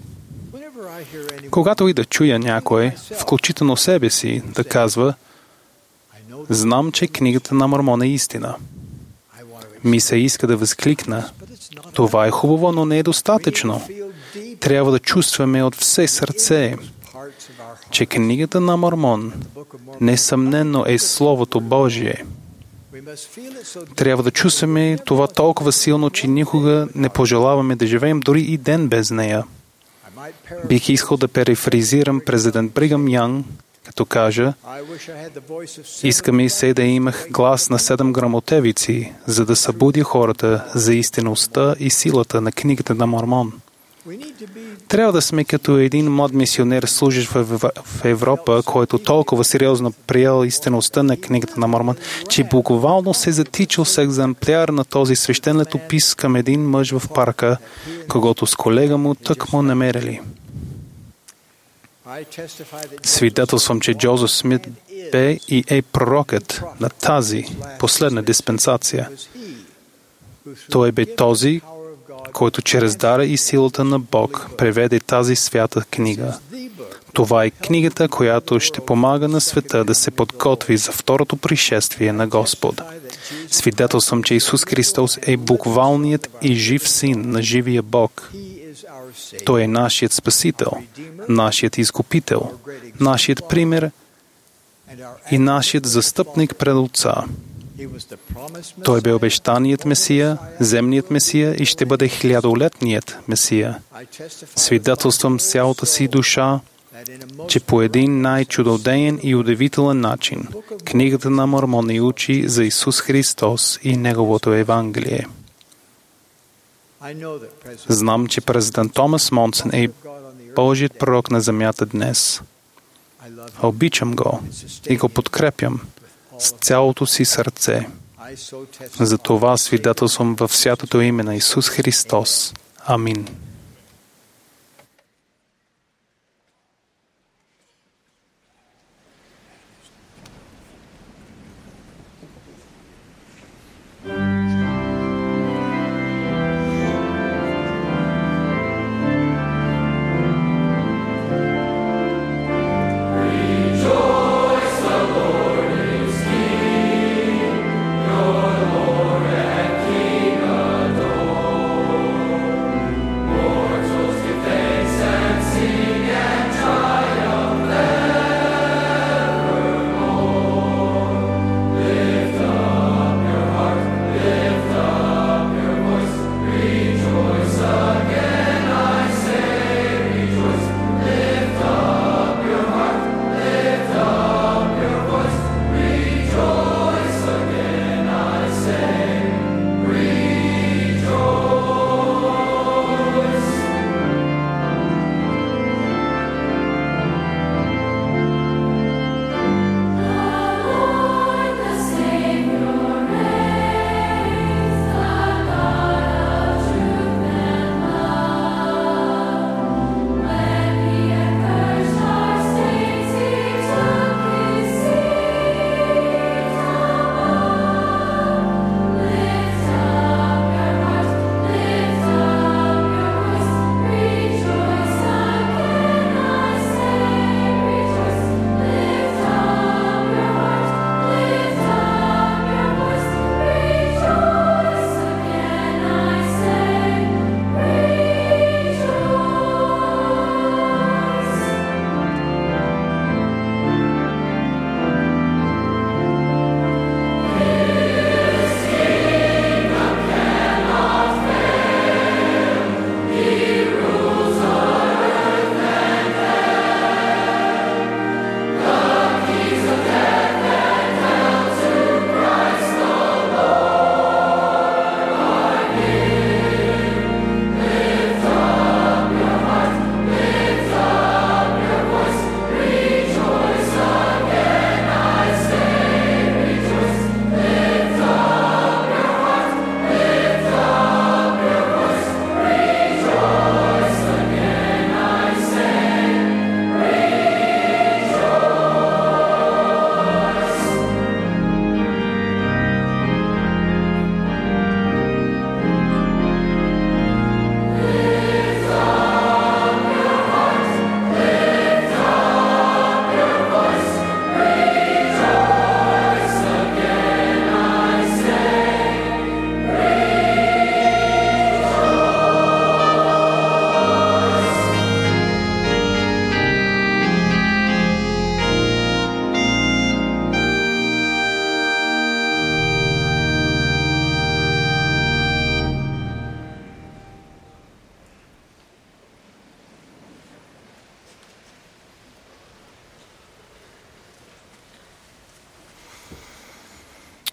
Когато и да чуя някой, включително себе си, да казва: знам, че книгата на Мормон е истина, ми се иска да възкликна: това е хубаво, но не е достатъчно. Трябва да чувстваме от все сърце, че книгата на Мормон несъмнено е Словото Божие. Трябва да чувстваме това толкова силно, че никога не пожелаваме да живеем дори и ден без нея. Бих искал да перифразирам президент Бригъм Янг, като кажа: искаме се да имах глас на седем грамотевици, за да събудя хората за истинността и силата на книгата на Мормон. Трябва да сме като един млад мисионер, служащ в Европа, който толкова сериозно приел истинността на книгата на Мормон, че буквално се затичал с екземпляр на този свещен летопис към един мъж в парка, когото с колега му тък му намерили. Свидетелствам, че Джозеф Смит бе и е пророкът на тази последна диспенсация. Той бе този, който чрез дара и силата на Бог преведе тази свята книга. Това е книгата, която ще помага на света да се подготви за второто пришествие на Господ. Свидетелствам, че Исус Христос е буквалният и жив син на живия Бог. Той е нашият Спасител, нашият Изкупител, нашият пример и нашият застъпник пред Отца. Той бе обещаният Месия, земният Месия и ще бъде хилядолетният Месия. Свидетелствам с цялата си душа, че по един най-чудодеен и удивителен начин книгата на Мормон ни учи за Исус Христос и Неговото Евангелие. Знам, че президент Томас Монсън е Божият пророк на земята днес. Обичам го и го подкрепям с цялото си сърце. За това свидетелствам във святото име на Исус Христос. Амин.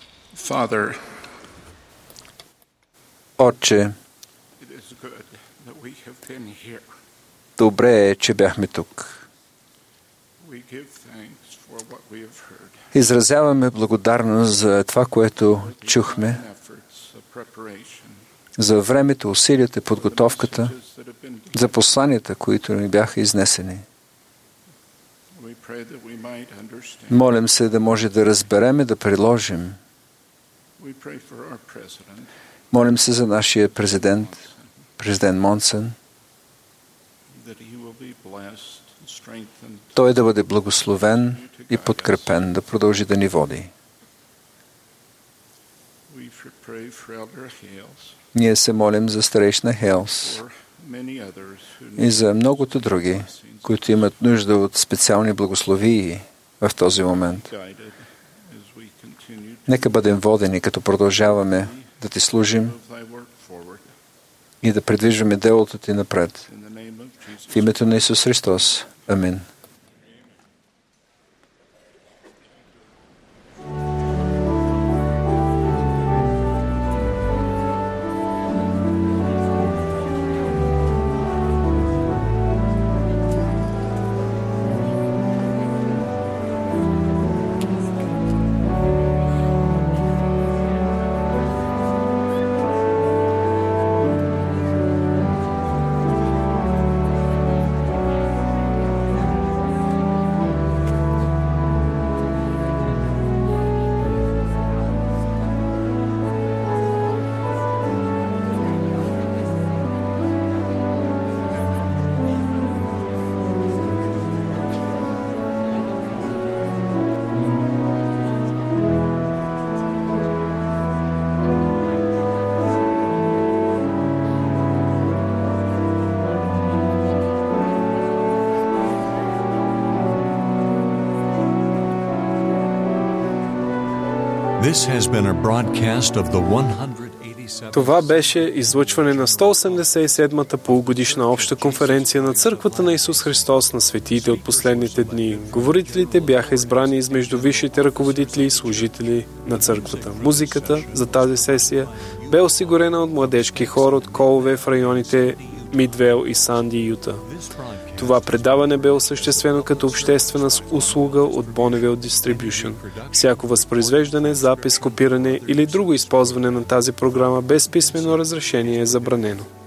Отче, Добре е, че бяхме тук. Изразяваме благодарност за това, което чухме, за времето, усилията и подготовката, за посланията, които ни бяха изнесени. Молим се да може да разберем и да приложим. Молим се за нашия президент, президент Монсън, той да бъде благословен и подкрепен, да продължи да ни води. Ние се молим за старейшина Хейлс и за многото други, които имат нужда от специални благословии в този момент. Нека бъдем водени, като продължаваме да ти служим и да придвижваме делото ти напред. В името на Исус Христос. Амин. Това беше излъчване на сто осемдесет и седмата полугодишна обща конференция на Църквата на Исус Христос на светиите от последните дни. Говорителите бяха избрани измежду висшите ръководители и служители на Църквата. Музиката за тази сесия бе осигурена от младежки хор от колове в районите Мидвейл и Санди, Юта. Това предаване бе осъществено като обществена услуга от Bonneville Distribution. Всяко възпроизвеждане, запис, копиране или друго използване на тази програма без писмено разрешение е забранено.